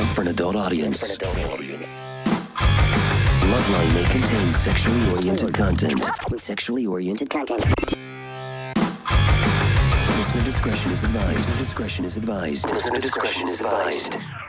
for an adult audience. Loveline may contain sexually oriented content. Listener discretion is advised. Listener discretion is advised.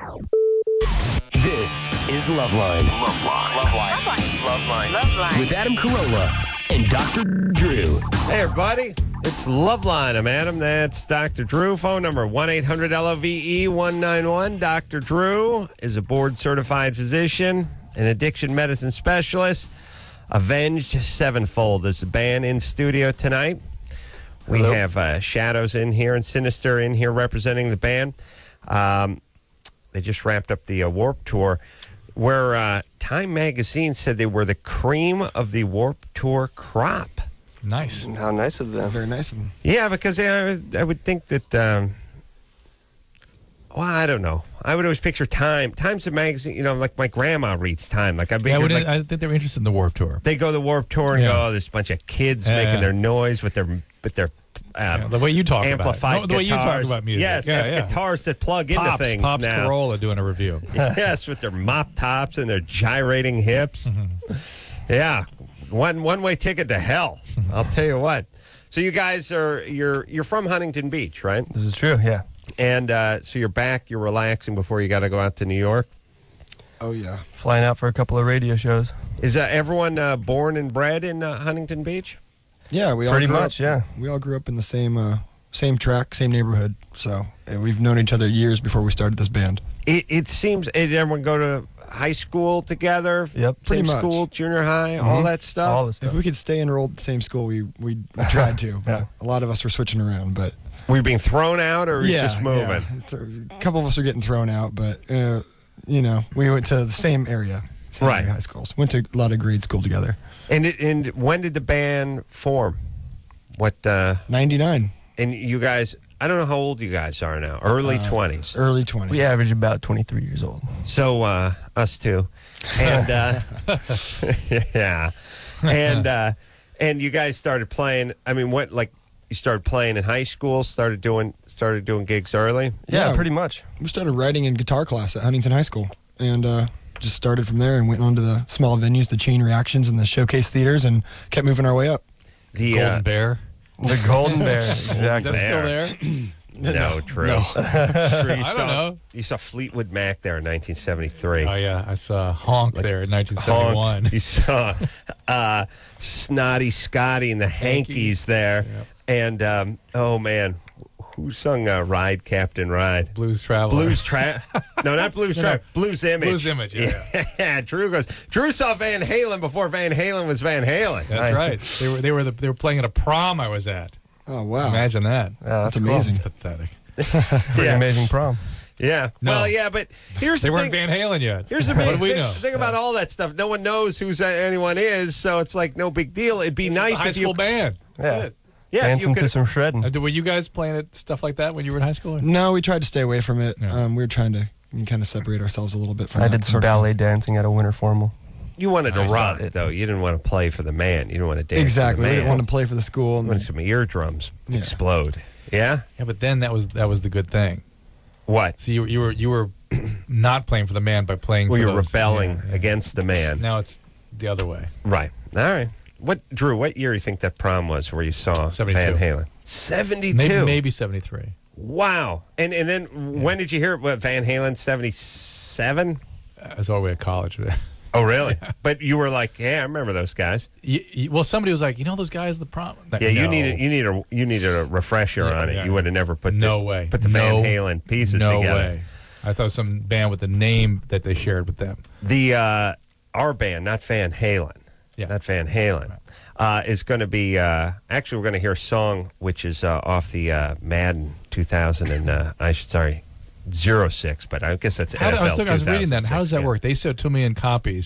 This is Loveline. Loveline. With Adam Carolla and Dr. Drew. Hey, everybody. It's Loveline. I'm Adam. That's Dr. Drew. Phone number 1-800-LOVE-191. Dr. Drew is a board-certified physician, an addiction medicine specialist. Avenged Sevenfold is the band in studio tonight. We have Shadows in here and Sinister in here representing the band. They just wrapped up the Warped Tour, where Time Magazine said they were the cream of the Warped Tour crop. Nice. How nice of them. Very nice of them. Yeah, because I would think that, well, I don't know. I would always picture Time. Time's a magazine, like my grandma reads Time. Like I think they were interested in the Warped Tour. They go to the Warped Tour and go, oh, there's a bunch of kids making their noise with their the way you talk amplified about the way you talk about music. Yes, guitars that plug into things Pops now. Corolla doing a review. Yes, with their mop tops and their gyrating hips. Yeah, one-way ticket to hell. I'll tell you what. So you guys you're from Huntington Beach, right? This is true, yeah. And so you're back, you're relaxing before you got to go out to New York? Oh, yeah. Flying out for a couple of radio shows. Is everyone born and bred in Huntington Beach? Yeah, we all pretty grew much. Up, yeah, we all grew up in the same track, same neighborhood. So we've known each other years before we started this band. It seems. Did everyone go to high school together? Yep, pretty same much. School, junior high, all that stuff. All the stuff. If we could stay enrolled at the same school, we tried to. But a lot of us were switching around. But were you being thrown out, or just moving? Yeah. A couple of us are getting thrown out, but we went to the same area, area high schools. Went to a lot of grade school together. And when did the band form? What? 99. And you guys, I don't know how old you guys are now. Early 20s. Early 20s. We average about 23 years old. So us too, and yeah, and you guys started playing. I mean, what you started playing in high school? Started doing gigs early. Yeah, pretty much. We started writing in guitar class at Huntington High School, and just started from there and went on to the small venues, the Chain Reactions, and the Showcase theaters, and kept moving our way up. The Golden Bear. The Golden Bear, exactly. That's still there? No, true. No. I don't know. You saw Fleetwood Mac there in 1973. Oh, yeah. I saw Honk there in 1971. Honk. You saw Snotty Scotty and the Hankies there. Yep. And, oh, man, who sung Ride, Captain Ride? Blues Traveler. No, not Blues Traveler. Blues Image. Blues Image, yeah. Drew saw Van Halen before Van Halen was Van Halen. That's right. They were playing at a prom I was at. Oh, wow. Imagine that. That's amazing. That's pathetic. Pretty amazing prom. Yeah. No. Well, yeah, but here's They the weren't thing. Van Halen yet. Here's the What big do we know? thing about all that stuff. No one knows who anyone is, so it's like no big deal. It'd be nice High if school you band. That's it. Yeah, if Dancing you to could. some shredding. Were you guys playing at stuff like that when you were in high school? No, we tried to stay away from it. Yeah. We were trying to kind of separate ourselves a little bit from I that did some sort of ballet dancing at a winter formal. You wanted to Nice. rock, though. You didn't want to play for the man. You didn't want to dance Exactly. for the We man. didn't want to play for the school. You wanted some eardrums Yeah. explode. Yeah? Yeah, but then that was the good thing. What? See, you were not playing for the man by playing Well, for you're those. rebelling Yeah. against the man. Now it's the other way. Right. All right. Drew, what year do you think that prom was where you saw 72. Van Halen? 72. Maybe 73. Wow. And then when did you hear what, Van Halen? 77? I was all the way at college. Oh, really? But you were like, yeah, I remember those guys. Well, somebody was like, those guys at the prom. Like, Yeah, no. you needed a refresher on it. Yeah. You would have never put No the, way. put the Van No- Halen pieces No together. way. I thought it was some band with a name that they shared with them. The our band, not Van Halen, Yeah. not Van Halen, is going to be actually we're going to hear a song which is off the Madden 2000 and 06, but I guess that's NFL. I was reading that. How does that 2006, work? They sold 2 million copies,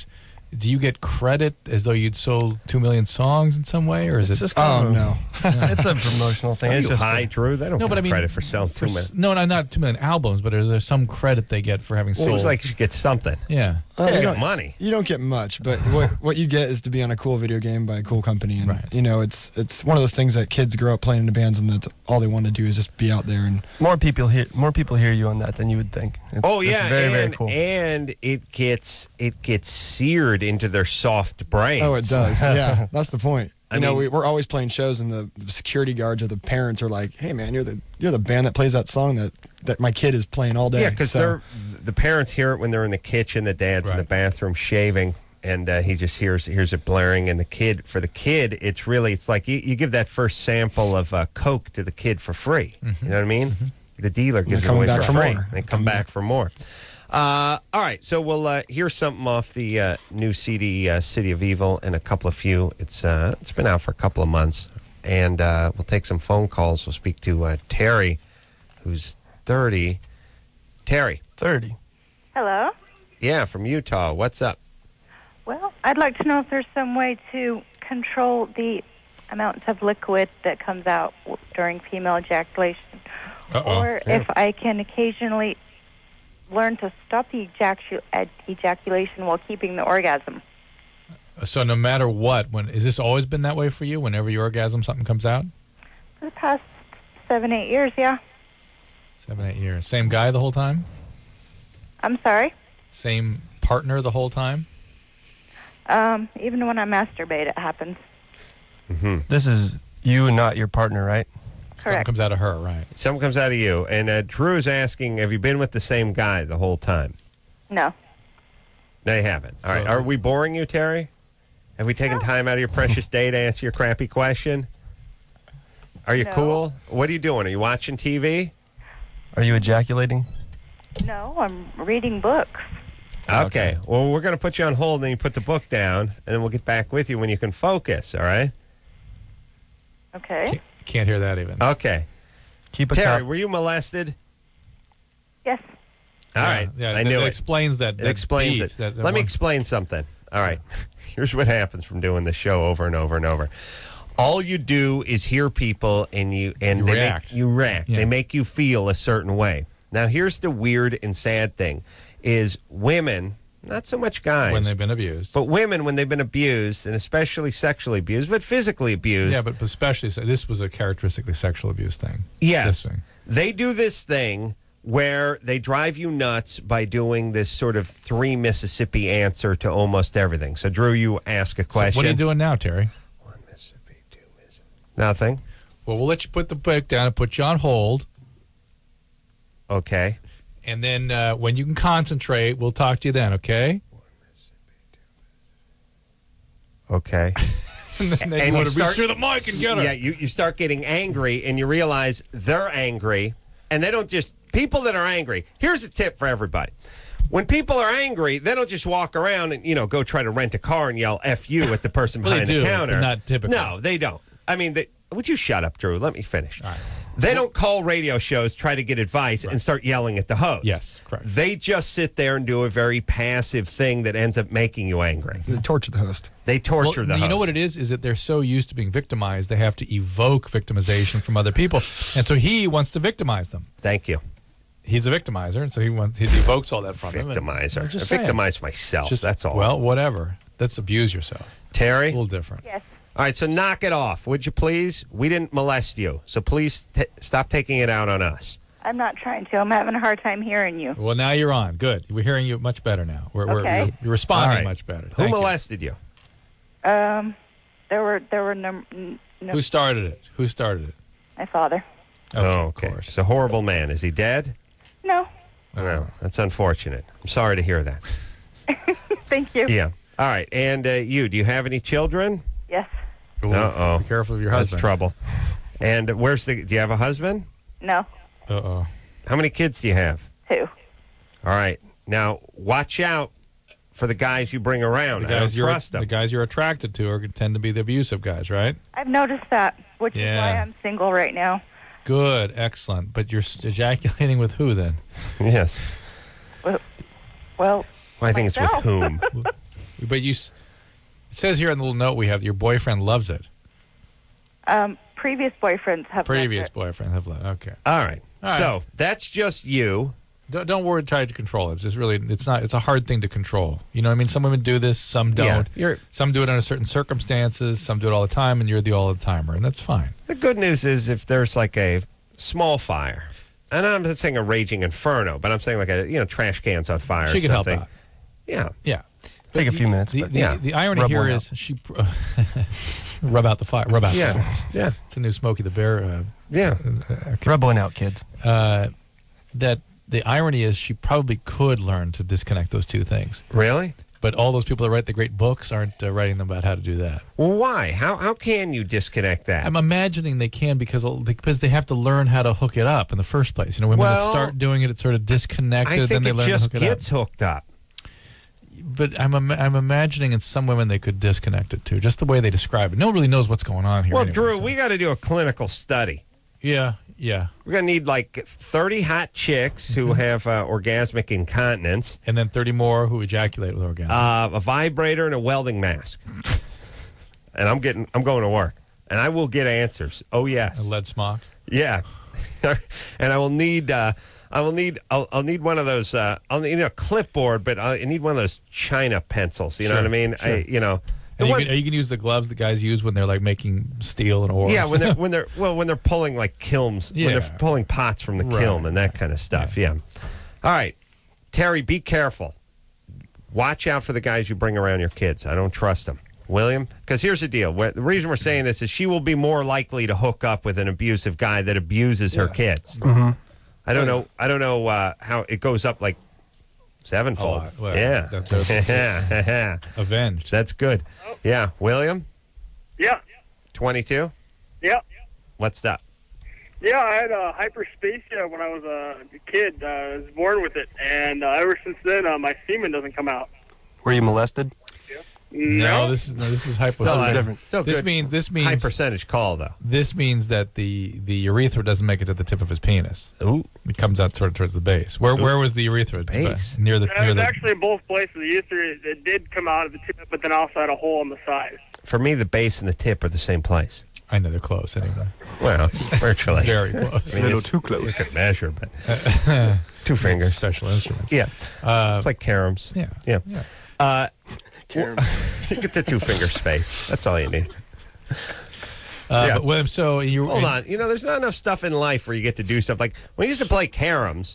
Do you get credit as though you'd sold 2 million songs in some way, or is It's it? just kind of no. it's a promotional thing. Are It's you just high, Drew? They don't No, get but I mean, credit for selling 2 million. No, not 2 million albums, but is there some credit they get for having sold? Seems like you should get something. Yeah. You You don't- get money. You don't get much, but what you get is to be on a cool video game by a cool company, and Right. it's one of those things that kids grow up playing in the bands, and that's all they want to do is just be out there. And more people hear you on that than you would think. It's, Oh it's yeah, very and, very cool. and it gets seared into their soft brains. oh, it does. Yeah, that's the point. I You know, mean- we're always playing shows, and the security guards or the parents are like, "Hey, man, you're the band that plays that song that my kid is playing all day." Yeah, because So- the parents hear it when they're in the kitchen, the dad's in the Right. bathroom shaving, and he just hears it blaring. And for the kid, it's like you give that first sample of Coke to the kid for free. Mm-hmm. You know what I mean? The dealer gives it coming away back for for free. more. They come back for more. All right, so we'll hear something off the new CD, City of Evil, and a couple of few. It's been out for a couple of months, and we'll take some phone calls. We'll speak to Terry, who's 30. Terry, 30. Hello. yeah, from Utah. What's up? Well, I'd like to know if there's some way to control the amounts of liquid that comes out during female ejaculation, Uh-oh. or if I can occasionally learn to stop the ejaculation while keeping the orgasm. So no matter what, has this always been that way for you? Whenever you orgasm, something comes out? For the past 7-8 years, yeah. 7-8 years. Same guy the whole time? I'm sorry. Same partner the whole time? Even when I masturbate, it happens. This is you and not your partner, right? Something Correct. comes out of her, right? Something comes out of you. And Drew's asking, have you been with the same guy the whole time? No. No, you haven't. All right. So- Are we boring you, Terry? Have we taken time out of your precious day to answer your crappy question? Are you No. cool? What are you doing? Are you watching TV? Are you ejaculating? No, I'm reading books. Okay. Well, we're going to put you on hold, and then you put the book down, and then we'll get back with you when you can focus, all right? Okay. Can't hear that even. Okay. Keep a Terry, cop. were you molested? Yes. All right. Yeah, I knew that it. explains that. It explains beat, it. that Let me one- explain something. All right. Here's what happens from doing this show over and over and over. All you do is hear people and You they react. you react. Yeah. They make you feel a certain way. Now here's the weird and sad thing is women, not so much guys, when they've been abused. but women when they've been abused, and especially sexually abused, but physically abused. Yeah, but especially this was a characteristically sexual abuse thing. Yes. This thing. They do this thing where they drive you nuts by doing this sort of 3 Mississippi answer to almost everything. So, Drew, you ask a question. So what are you doing now, Terry? 1 Mississippi, 2 Mississippi. Nothing. Well, we'll let you put the book down and put you on hold. Okay. And then when you can concentrate, we'll talk to you then, okay? Okay. And then And you you want to start- reach through the mic and get her. Yeah, you start getting angry, and you realize they're angry, and they don't just... People that are angry... Here's a tip for everybody. When people are angry, they don't just walk around and, go try to rent a car and yell F you at the person Well, they behind do, the but counter. not typically. No, they don't. I mean, would you shut up, Drew? Let me finish. All right. They don't call radio shows, try to get advice, and start yelling at the host. Yes, correct. They just sit there and do a very passive thing that ends up making you angry. They torture the host. They torture the host. You know what it is that they're so used to being victimized, they have to evoke victimization from other people. And so he wants to victimize them. Thank you. He's a victimizer, and so he evokes all that from them. and- Victimizer. I'm I just saying. victimize myself. Just- That's all. Well, whatever. That's abuse yourself. A Terry? little different. Yes. All right, so knock it off, would you please? We didn't molest you, so please stop taking it out on us. I'm not trying to. I'm having a hard time hearing you. Well, now you're on. Good. We're hearing you much better now. Okay. You're responding All right. much better. Who Thank you. molested you? There were Who started it? Who started it? my father. Of course. He's a horrible man. Is he dead? No. No, that's unfortunate. I'm sorry to hear that. Thank you. Yeah. All right, and do you have any children? Yes. Ooh, Uh-oh. Be careful of your That's husband. trouble. And do you have a husband? No. Uh-oh. How many kids do you have? 2. All right. Now, watch out for the guys you bring around. I don't trust them. The guys you're attracted to are tend to be the abusive guys, right? I've noticed that, which is Yeah. why I'm single right now. Good. Excellent. But you're ejaculating with who then? Yes. Well, Well, I think it's with Myself. whom. But it says here on the little note we have, your boyfriend loves it. Previous boyfriends have Previous loved it. boyfriend have loved it. Okay. All right. All right. So that's just you. Don't worry, try to control it. It's just really, it's a hard thing to control. You know what I mean? Some women do this, some don't. Yeah, some do it under certain circumstances, some do it all the time, and you're the all-the-timer, and that's fine. The good news is if there's like a small fire, and I'm not saying a raging inferno, but I'm saying like a trash cans on fire. She or can help something. out. Yeah. Yeah. Take a few minutes. The, but the, yeah. the irony Rub here one is out. she rub out the fire. Rub out. The Yeah. fire. Yeah. It's a new Smokey the Bear. Yeah. Rub one out, kids. That the irony is she probably could learn to disconnect those two things, Really? but all those people that write the great books aren't writing them about how to do that. Well, why? How can you disconnect that? I'm imagining they can because they have to learn how to hook it up in the first place. You know, women that Well, start doing it, it's sort of disconnected, I then think they it learn to just hook it gets up. hooked up. But I'm imagining in some women they could disconnect it too, just the way they describe it. No one really knows what's going on here. Well, anyway, Drew, so- we got to do a clinical study. yeah. We're going to need like 30 hot chicks who have orgasmic incontinence, And then 30 more who ejaculate with orgasm. a vibrator, and a welding mask. And I'm going to work, and I will get answers. Oh yes, A lead smock. yeah. And I'll need one of those. I'll need a clipboard, but I need one of those China pencils. You know what I mean? Sure. The And one- you can use the gloves that guys use when they're like making steel and ore. yeah, and when they're pulling like kilns, when Yeah. they're pulling pots from the Right. kiln and that kind of stuff. Yeah. All right, Terry, be careful. Watch out for the guys you bring around your kids. I don't trust them. William, because here's the deal. The reason we're saying this is she will be more likely to hook up with an abusive guy that abuses her kids. Mm-hmm. I don't know how it goes up like sevenfold. Oh, well, yeah. that's avenged. That's good. Yeah. William, Yeah, 22. yeah. What's up? Yeah, I had hyperspacia when I was a kid. I was born with it, and ever since then, my semen doesn't come out. Were you molested? No, this is hypothetical. different. Still This good. means High percentage call though. this means that the urethra doesn't make it to the tip of his penis. Ooh. It comes out sort of towards the base. Where was the urethra? Base. Near It was the. actually in both places. The urethra, it did come out of the tip, but then also had a hole on the side. For me, the base and the tip are the same place. I know they're close anyway. Well, it's virtually. Very close. I mean, it's too close. You could measure, but 2 fingers. Special instruments. Yeah. It's like caroms. Yeah. Yeah. You get the 2-finger space. That's all you need. Yeah. But William, so you Hold on. There's not enough stuff in life where you get to do stuff. Like, when we used to play caroms,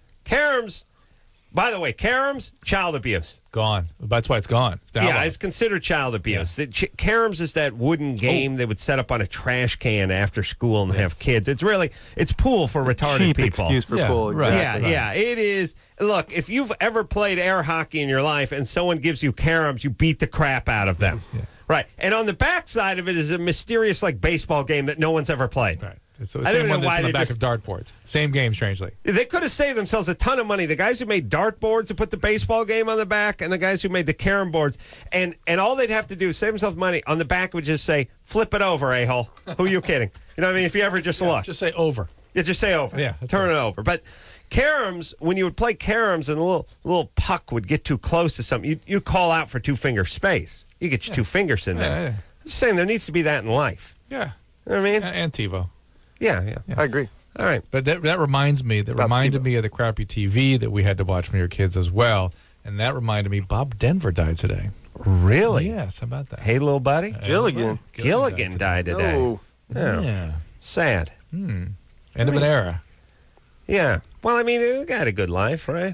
by the way, caroms, child abuse. gone. That's why it's gone. It's been Yeah, outlawed. it's considered child abuse. Caroms is that wooden game they would set up on a trash can after school and have kids. It's pool for retarded Cheap people. excuse for Yeah, pool. right. Exactly. Yeah, it is. Look, if you've ever played air hockey in your life and someone gives you caroms, you beat the crap out of them. Yes. Right. And on the back side of it is a mysterious, like, baseball game that no one's ever played. Right. It's the I don't same know one that's why on the they back just- of dartboards. Same game, strangely. They could have saved themselves a ton of money. The guys who made dartboards to put the baseball game on the back, and the guys who made the carom boards, and all they'd have to do is save themselves money. On the back would just say, "Flip it over, a-hole." Who are you kidding? You know what I mean? If you ever just look, Just say over. you just say over. Yeah, that's turn right. it over. But caroms, when you would play caroms, and a little puck would get too close to something, you call out for 2-finger space. You get your 2 fingers in there. Yeah, yeah. I'm just saying there needs to be that in life. Yeah. You know what I mean? And TiVo. Yeah. I agree. All right. But that reminds me. That About reminded TiVo. me of the crappy TV that we had to watch when we were kids as well. And that reminded me, Bob Denver died today. Really? Yes, how about that? Hey, little buddy. Gilligan. Gilligan died today. No. Yeah. Yeah. Sad. End of an era. Yeah. Well, I mean, he got a good life, right?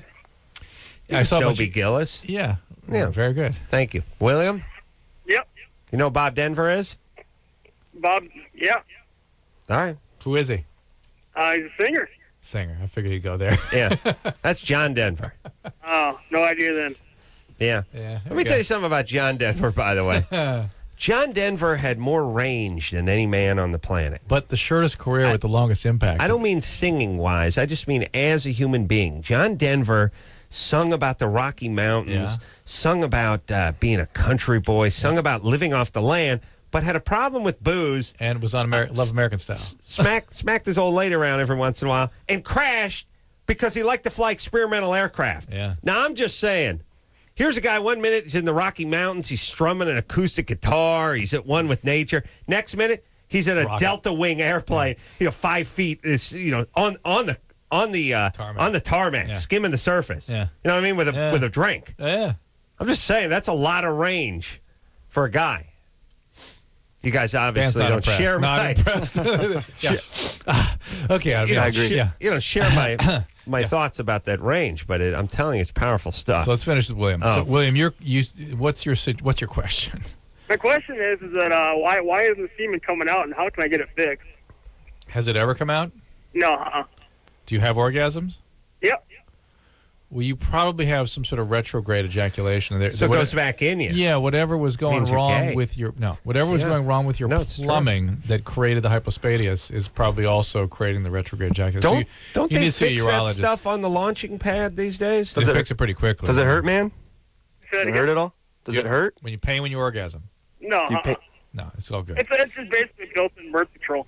I saw a bunch Dobie of- Gillis. Yeah. Yeah. Very good. Thank you. William, Yep. you know who Bob Denver is? Bob, yeah. All right. Who is he? He's a singer. Singer. I figured he'd go there. Yeah. That's John Denver. Oh, no idea then. Yeah. Yeah. Let me tell you something about John Denver, by the way. John Denver had more range than any man on the planet. But the shortest career with the longest impact. I don't mean singing-wise. I just mean as a human being. John Denver sung about the Rocky Mountains, Yeah. sung about being a country boy, sung about living off the land, but had a problem with booze, And was on Love American Style. smacked his old lady around every once in a while, and crashed because he liked to fly experimental aircraft. Yeah. Now, I'm just saying, Here's a guy, 1 minute, he's in the Rocky Mountains. He's strumming an acoustic guitar. He's at one with nature. Next minute, he's in a Delta Wing airplane, 5 feet, is on the tarmac, skimming the surface. Yeah. You know what I mean? With a drink. Yeah. I'm just saying, that's a lot of range for a guy. You guys obviously Dan's don't share not my impressed. Okay, I agree. share my thoughts about that range, but I'm telling you, it's powerful stuff. So let's finish with William. Oh. So, William, what's your question? My question is that why isn't the semen coming out, and how can I get it fixed? Has it ever come out? No. Do you have orgasms? Yep. Well, you probably have some sort of retrograde ejaculation. So it goes back in you. Yeah, whatever was going Means you're wrong gay. with your going wrong with your it's true. plumbing that created the hypospadias is probably also creating the retrograde ejaculation. Don't you they need to see a fix that urologist. stuff on the launching pad these days? They fix it pretty quickly. Does it hurt, man? Say Does it it again? hurt at all? Does it hurt? when you orgasm? No. Do you pay- No, it's all good. It's just basically built-in birth control.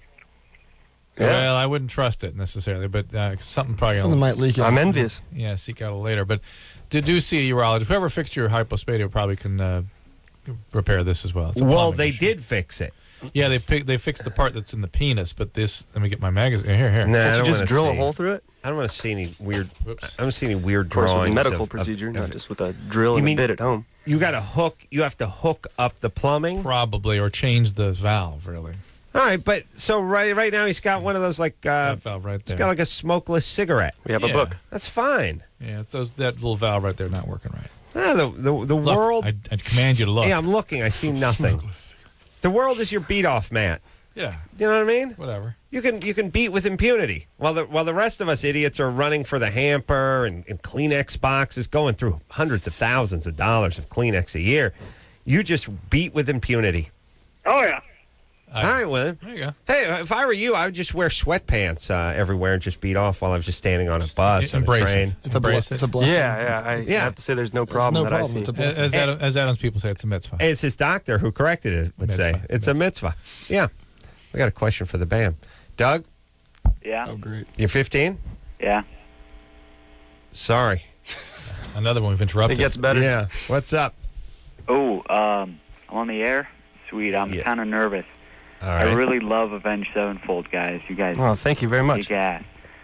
Yeah. Well, I wouldn't trust it necessarily, but something probably Something might leak out. I'm envious. Yeah, seek out later. But do see a urologist. Whoever fixed your hypospadia probably can repair this as well. It's a Well, plumbing they issue. did fix it. Yeah, they fixed the part that's in the penis, but this. Let me get my magazine. Here. Nah, I Can't don't you just wanna drill a see. hole through it? I don't want to see any weird. Whoops. I don't see any weird Of course, with drawings. a medical of- procedure, of- not just with a drill You and mean- a bit at home. You got to hook. You have to hook up the plumbing. Probably, or change the valve, really. All right, but so right now he's got one of those like That valve right he's there. got like a smokeless cigarette. We have a Yeah. book. That's fine. Yeah, it's that little valve right there not working right. The Look, world. I command you to look. Yeah, I'm looking. I see nothing. The world is your beat off mat. Yeah, You know what I mean? whatever. You can beat with impunity while the rest of us idiots are running for the hamper and Kleenex boxes, going through hundreds of thousands of dollars of Kleenex a year. You just beat with impunity. Oh, yeah. All right, William. There you go. Hey, if I were you, I would just wear sweatpants everywhere and just beat off while I was just standing on a bus or a Embrace train. it. It's a, Embrace it's a blessing. I Yeah. have to say there's no It's problem no that problem. I It's a see. blessing. As Adam's people say, it's a mitzvah. It's his doctor who corrected it would say. Mitzvah. It's a mitzvah. Yeah. We got a question for the band. Doug, Yeah. Oh, great. you're 15? Yeah. Sorry. Another one we've interrupted. It gets better. Yeah. What's up? Oh, I'm on the air? Sweet. I'm Yeah. kind of nervous. All right. I really love Avenged Sevenfold, guys. You guys Oh, thank you very much. kick ass.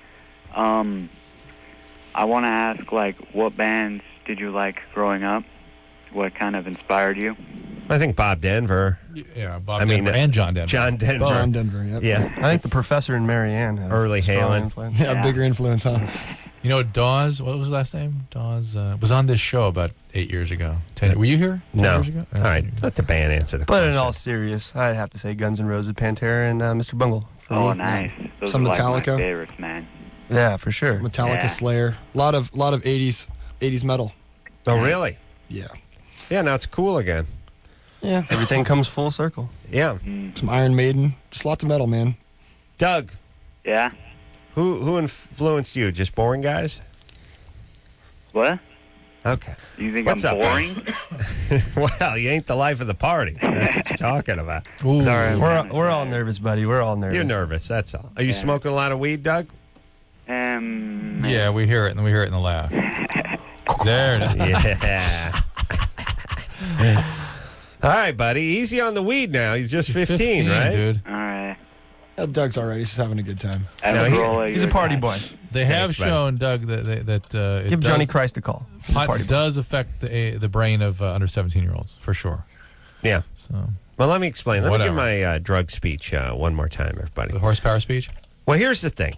I want to ask, what bands did you like growing up? What kind of inspired you? I think Bob Denver. Yeah, Bob I mean, Denver and John Denver. John Denver. John Denver, yep. Yeah. I think the professor and Marianne had Early a strong Halen. influence. Yeah, Yeah. bigger influence, huh? You know, Dawes, what was his last name? Dawes was on this show about 8 years ago. Were you here? 10 No. years ago? All right. Let the band answer the But question. in all serious, I'd have to say Guns N' Roses, Pantera, and Mr. Bungle. For Oh, me. nice. Those Some are like Metallica. my favorites, man. Yeah, for sure. Metallica, Yeah. Slayer. A lot of 80s metal. Oh, really? Yeah. Yeah, now it's cool again. Yeah. Everything comes full circle. Yeah. Some Iron Maiden. Just lots of metal, man. Doug, Yeah? who influenced you? Just boring guys? What? Okay. You think What's I'm up, man? boring? Well, you ain't the life of the party. That's what you're talking about. Ooh. All right, Yeah. we're all nervous, buddy. We're all nervous. You're nervous, that's all. Are you Yeah. smoking a lot of weed, Doug? Yeah, we hear it, and we hear it in the laugh. There it is. Yeah. All right, buddy. Easy on the weed now. You're just 15, right? dude. All right. Doug's all right. He's just having a good time. Have No, a roll of He's a your party guys. boy. They have Thanks, buddy. shown, Doug, that it Give does, Johnny Christ a call. He's a pot party boy. does affect the brain of under 17-year-olds, for sure. Yeah. So Well, let me explain. Let me Whatever. give my drug speech one more time, everybody. the horsepower speech? Well, here's the thing.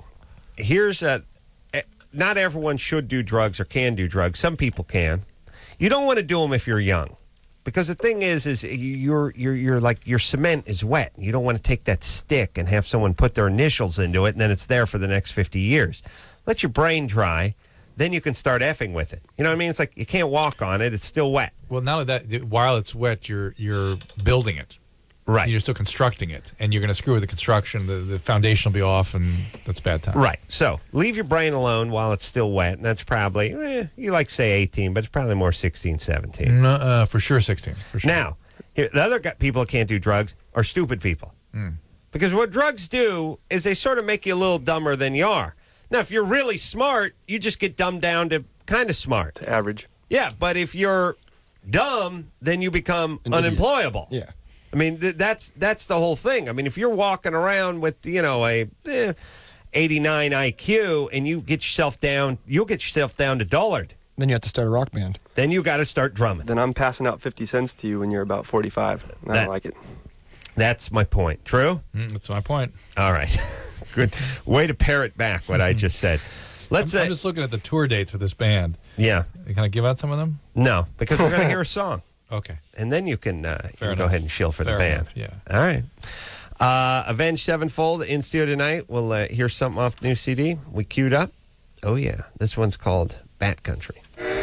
Not everyone should do drugs or can do drugs. Some people can. You don't want to do them if you're young, because the thing is you're like your cement is wet. You don't want to take that stick and have someone put their initials into it, and then it's there for the next 50 years. Let your brain dry, then you can start effing with it. You know what I mean? It's like you can't walk on it; it's still wet. Well, not only that, while it's wet, you're building it. Right. You're still constructing it, and you're going to screw with the construction. The foundation will be off, and that's bad time. Right. So leave your brain alone while it's still wet. And that's probably, you like say 18, but it's probably more 16, 17. No, for sure 16. For sure. Now, here, the other people that can't do drugs are stupid people. Because what drugs do is they sort of make you a little dumber than you are. Now, if you're really smart, you just get dumbed down to kind of smart. Average. Yeah, but if you're dumb, then you become An idiot. unemployable. Yeah. I mean, that's the whole thing. I mean, if you're walking around with, a 89 IQ and you get yourself down, you'll get yourself down to dullard. Then you have to start a rock band. Then you got to start drumming. Then I'm passing out 50 cents to you when you're about 45. And I That- don't like it. That's my point. True? That's my point. All right. Good. Way to parrot back what I just said. I'm just looking at the tour dates for this band. Yeah. Can I give out some of them? No, because we're going to hear a song. Okay. And then you can, go enough. ahead and shill for Fair the band. enough, yeah. All right. Avenged Sevenfold in studio tonight. We'll hear something off the new CD. We queued up. Oh, yeah. This one's called Bat Country.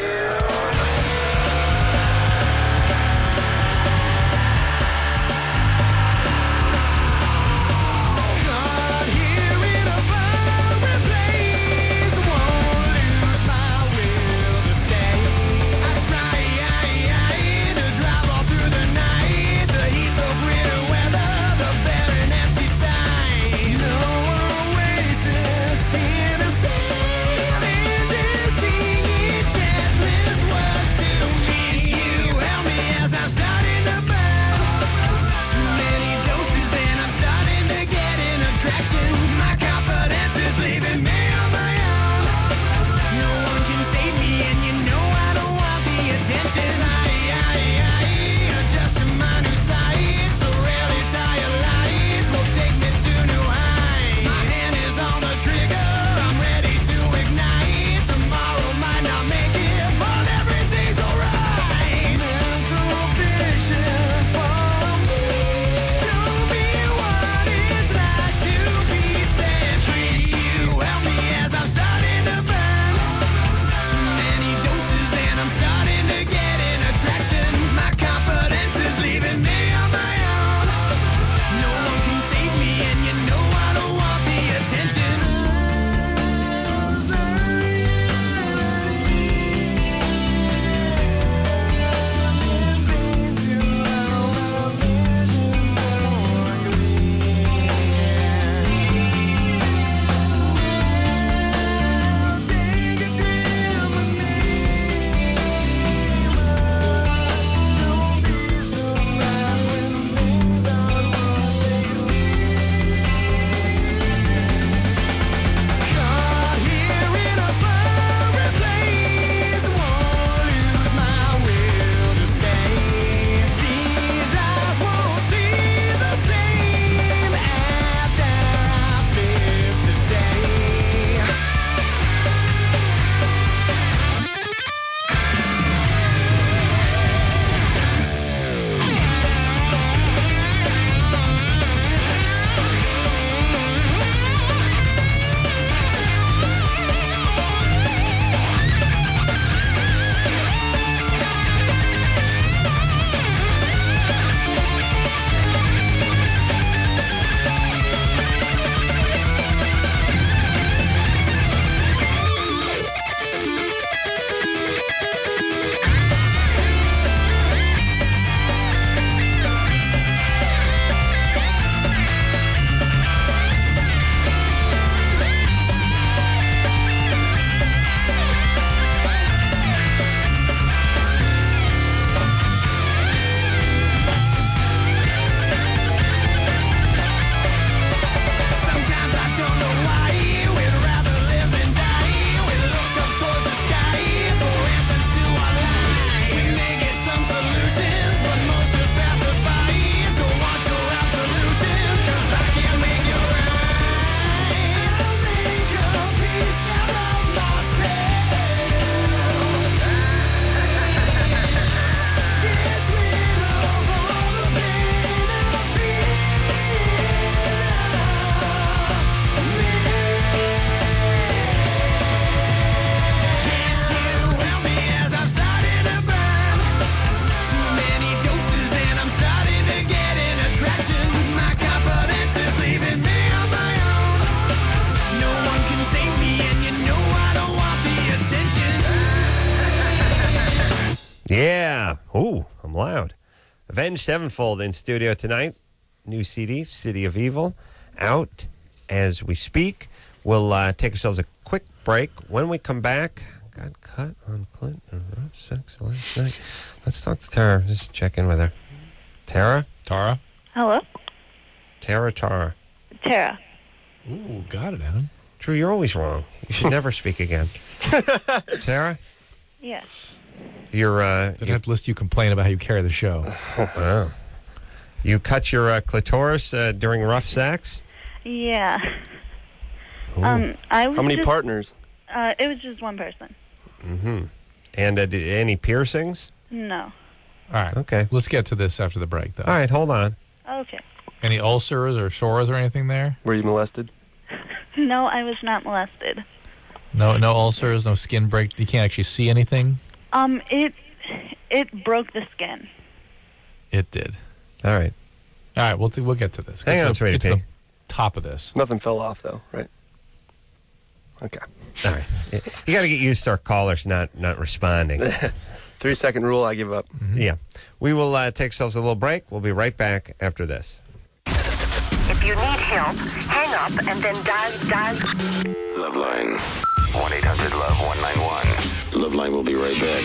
Yeah. Ooh, I'm loud. Avenged Sevenfold in studio tonight. New CD, City of Evil, out as we speak. We'll take ourselves a quick break. When we come back, got cut on Clinton and rough sex last night. Let's talk to Tara. Just check in with her. Tara? Tara? Hello? Tara. Tara. Ooh, got it, Adam. Drew, you're always wrong. You should never speak again. Tara? Yes. You're, Then I have to list you complain about how you carry the show. wow. You cut your clitoris during rough sex? Yeah. Ooh. I was How many just, partners? It was just one person. Mm-hmm. And did any piercings? No. All right. Okay. Let's get to this after the break, though. All right, hold on. Okay. Any ulcers or sores or anything there? Were you molested? No, I was not molested. No ulcers, no skin break. You can't actually see anything? It broke the skin. It did. All right. All right, we'll get to this. Hang on, Sweetie Get to the Pea. top of this. Nothing fell off, though, right? Okay. All right. You got to get used to our callers not responding. 3-second rule, I give up. Yeah. We will take ourselves a little break. We'll be right back after this. If you need help, hang up and then dial. Loveline. 1-800-LOVE-191. Loveline will be right back.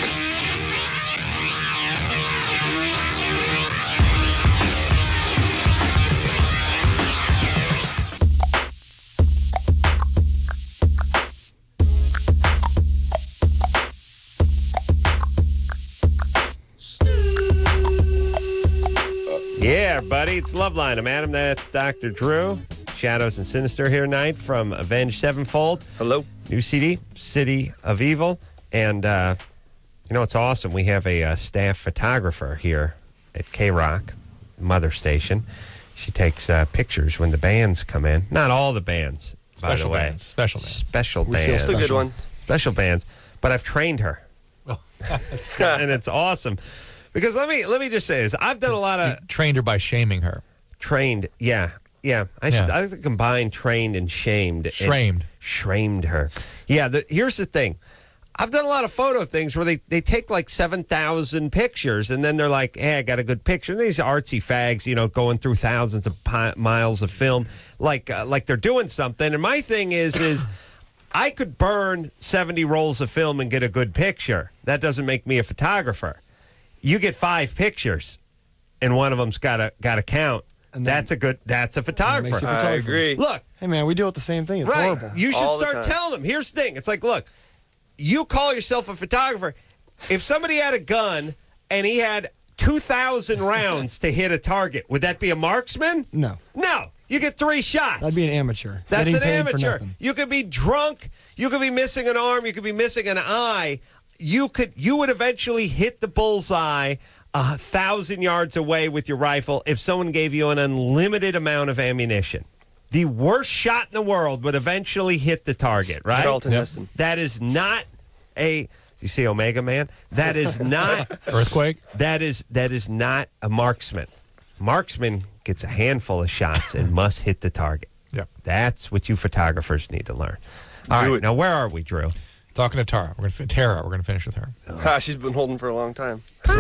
Yeah, buddy, it's Loveline. I'm Adam. That's Dr. Drew. Shadows and Sinister here tonight from Avenged Sevenfold. Hello. New CD, City of Evil. And, it's awesome. We have a staff photographer here at K-Rock, Mother Station. She takes pictures when the bands come in. Not all the bands, by the Special way. bands. Special bands. Special We feel bands. It's a good Special. one. Special bands. But I've trained her. Oh, And it's awesome. Because let me just say this. I've done a lot of trained her by shaming her. trained. Yeah. I think the combined trained and shamed. Shamed her. Yeah. Here's the thing. I've done a lot of photo things where they take like 7,000 pictures and then they're like, hey, I got a good picture. And these artsy fags, going through thousands of miles of film like they're doing something. And my thing is I could burn 70 rolls of film and get a good picture. That doesn't make me a photographer. You get 5 pictures, and one of them's got to count. And then- That's a photographer. Makes you a I photographer. agree. Look, Hey, man, we deal with the same thing. It's right? horrible. You should All the start time. telling them. Here's the thing. It's like, look, you call yourself a photographer. If somebody had a gun and he had 2,000 rounds to hit a target, would that be a marksman? No. No. You get 3 shots. That'd be an amateur. That's Getting an paid for amateur. nothing. You could be drunk. You could be missing an arm. You could be missing an eye. You would eventually hit the bullseye 1,000 yards away with your rifle if someone gave you an unlimited amount of ammunition. The worst shot in the world would eventually hit the target, right? Charlton Heston. That is not a. You see Omega Man? That is not Earthquake? That is not a marksman. Marksman gets a handful of shots and must hit the target. Yep. That's what you photographers need to learn. All right, now where are we, Drew? Talking to Tara. Tara. We're going to finish with her. She's been holding for a long time.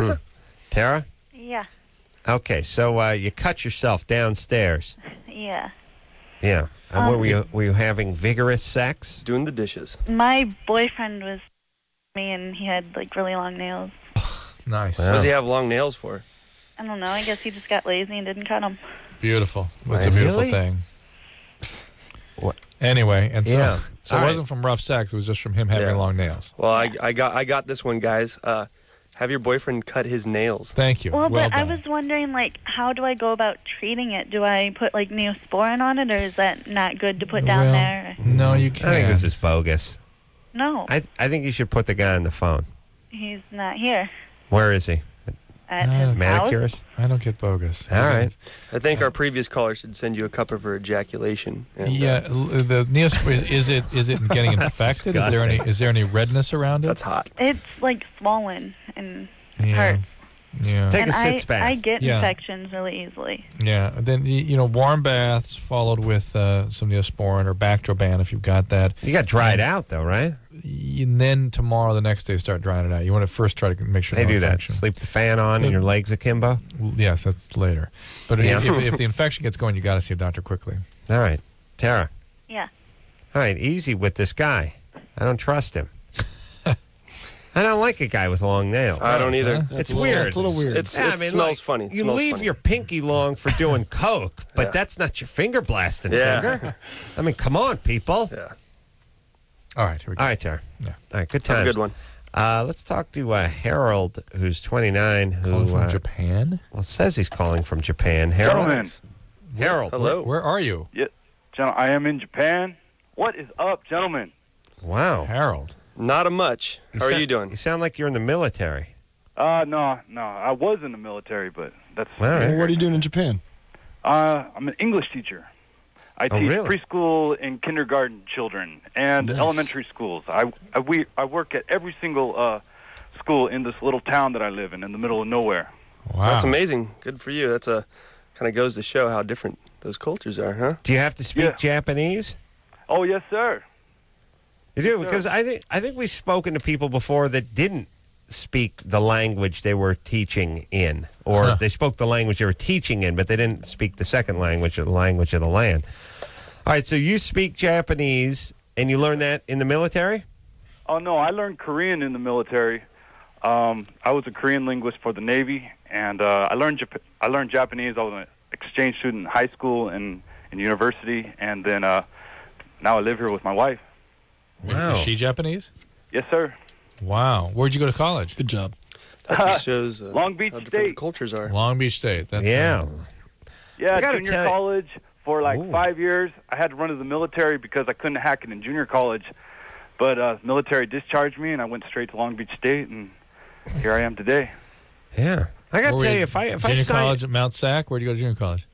Tara? Yeah. Okay, so you cut yourself downstairs. Yeah. Yeah. And were you having vigorous sex? Doing the dishes. My boyfriend was me, and he had like really long nails. Nice. Wow. What does he have long nails for? I don't know. I guess he just got lazy and didn't cut them. Beautiful. That's a Nice. beautiful Really? thing. What? Anyway, and so, Yeah. so All it right. wasn't from rough sex. It was just from him having Yeah. long nails. Well, I got this one, guys. Have your boyfriend cut his nails. Thank you. Well, but I done. was wondering, like, how do I go about treating it? Do I put like Neosporin on it, or is that not good to put down Well, there? No, you I can't. think this is bogus. No, I think you should put the guy on the phone. he's not here Where is he? at No, his house. Manicurist? I don't get bogus. All right. I think our previous caller should send you a cup of her ejaculation. And, Yeah, the Neosporin, is it getting That's infected? disgusting. Is there any redness around it? that's hot. It's like swollen and yeah. hurts. Yeah. Take and a sitz bath. I get Yeah. infections really easily. Yeah. Then warm baths followed with some Neosporin or Bactroban if you've got that. You got dried out, though, right? And then tomorrow, the next day, start drying it out. You want to first try to make sure They no do that. infection. Sleep the fan on and your legs akimbo. Yes, that's later. But Yeah. if the infection gets going, you got to see a doctor quickly. All right. Tara. Yeah. All right. Easy with this guy. I don't trust him. I don't like a guy with long nails. I don't either. It's a little- weird. it's a little weird. It smells funny. It You smells leave funny. your pinky long for doing coke, but Yeah. that's not your finger blasting Yeah. finger. I mean, come on, people. Yeah. All right, here we go. All right, Tara. Yeah. All right, good Have a times. good one. Let's talk to Harold, who's 29, who Calling from Japan? well says he's calling from Japan. Harold. Gentlemen. Harold. Hello. Where are you? Yeah, I am in Japan. What is up, gentlemen? Wow. Harold. Not a much. How are you doing? You sound like you're in the military. No. I was in the military, but that's. All right. Well, what are you doing in Japan? I'm an English teacher. I Oh, teach really? preschool and kindergarten children and Nice. elementary schools. I work at every single school in this little town that I live in the middle of nowhere. Wow. That's amazing. Good for you. That's kind of goes to show how different those cultures are, huh? Do you have to speak Yeah. Japanese? Oh, yes, sir. You do, Yes, because sir. I think we've spoken to people before that didn't speak the language they were teaching in, or Huh. they spoke the language they were teaching in, but they didn't speak the second language or the language of the land. All right, so you speak Japanese, and you learned that in the military? Oh, no, I learned Korean in the military. I was a Korean linguist for the Navy, and I learned Japanese. I was an exchange student in high school and university, and then now I live here with my wife. Wow. Is she Japanese? Yes, sir. Wow. Where'd you go to college? Good job. That just shows Long Beach how different the State. cultures are. Long Beach State. That's Yeah. Yeah, I gotta junior tell you- college for like Ooh. 5 years. I had to run to the military because I couldn't hack it in junior college. But military discharged me, and I went straight to Long Beach State, and here I am today. Yeah. I got to Where were tell you? you, if I Junior sign- college at Mount Sac? Where'd you go to junior college?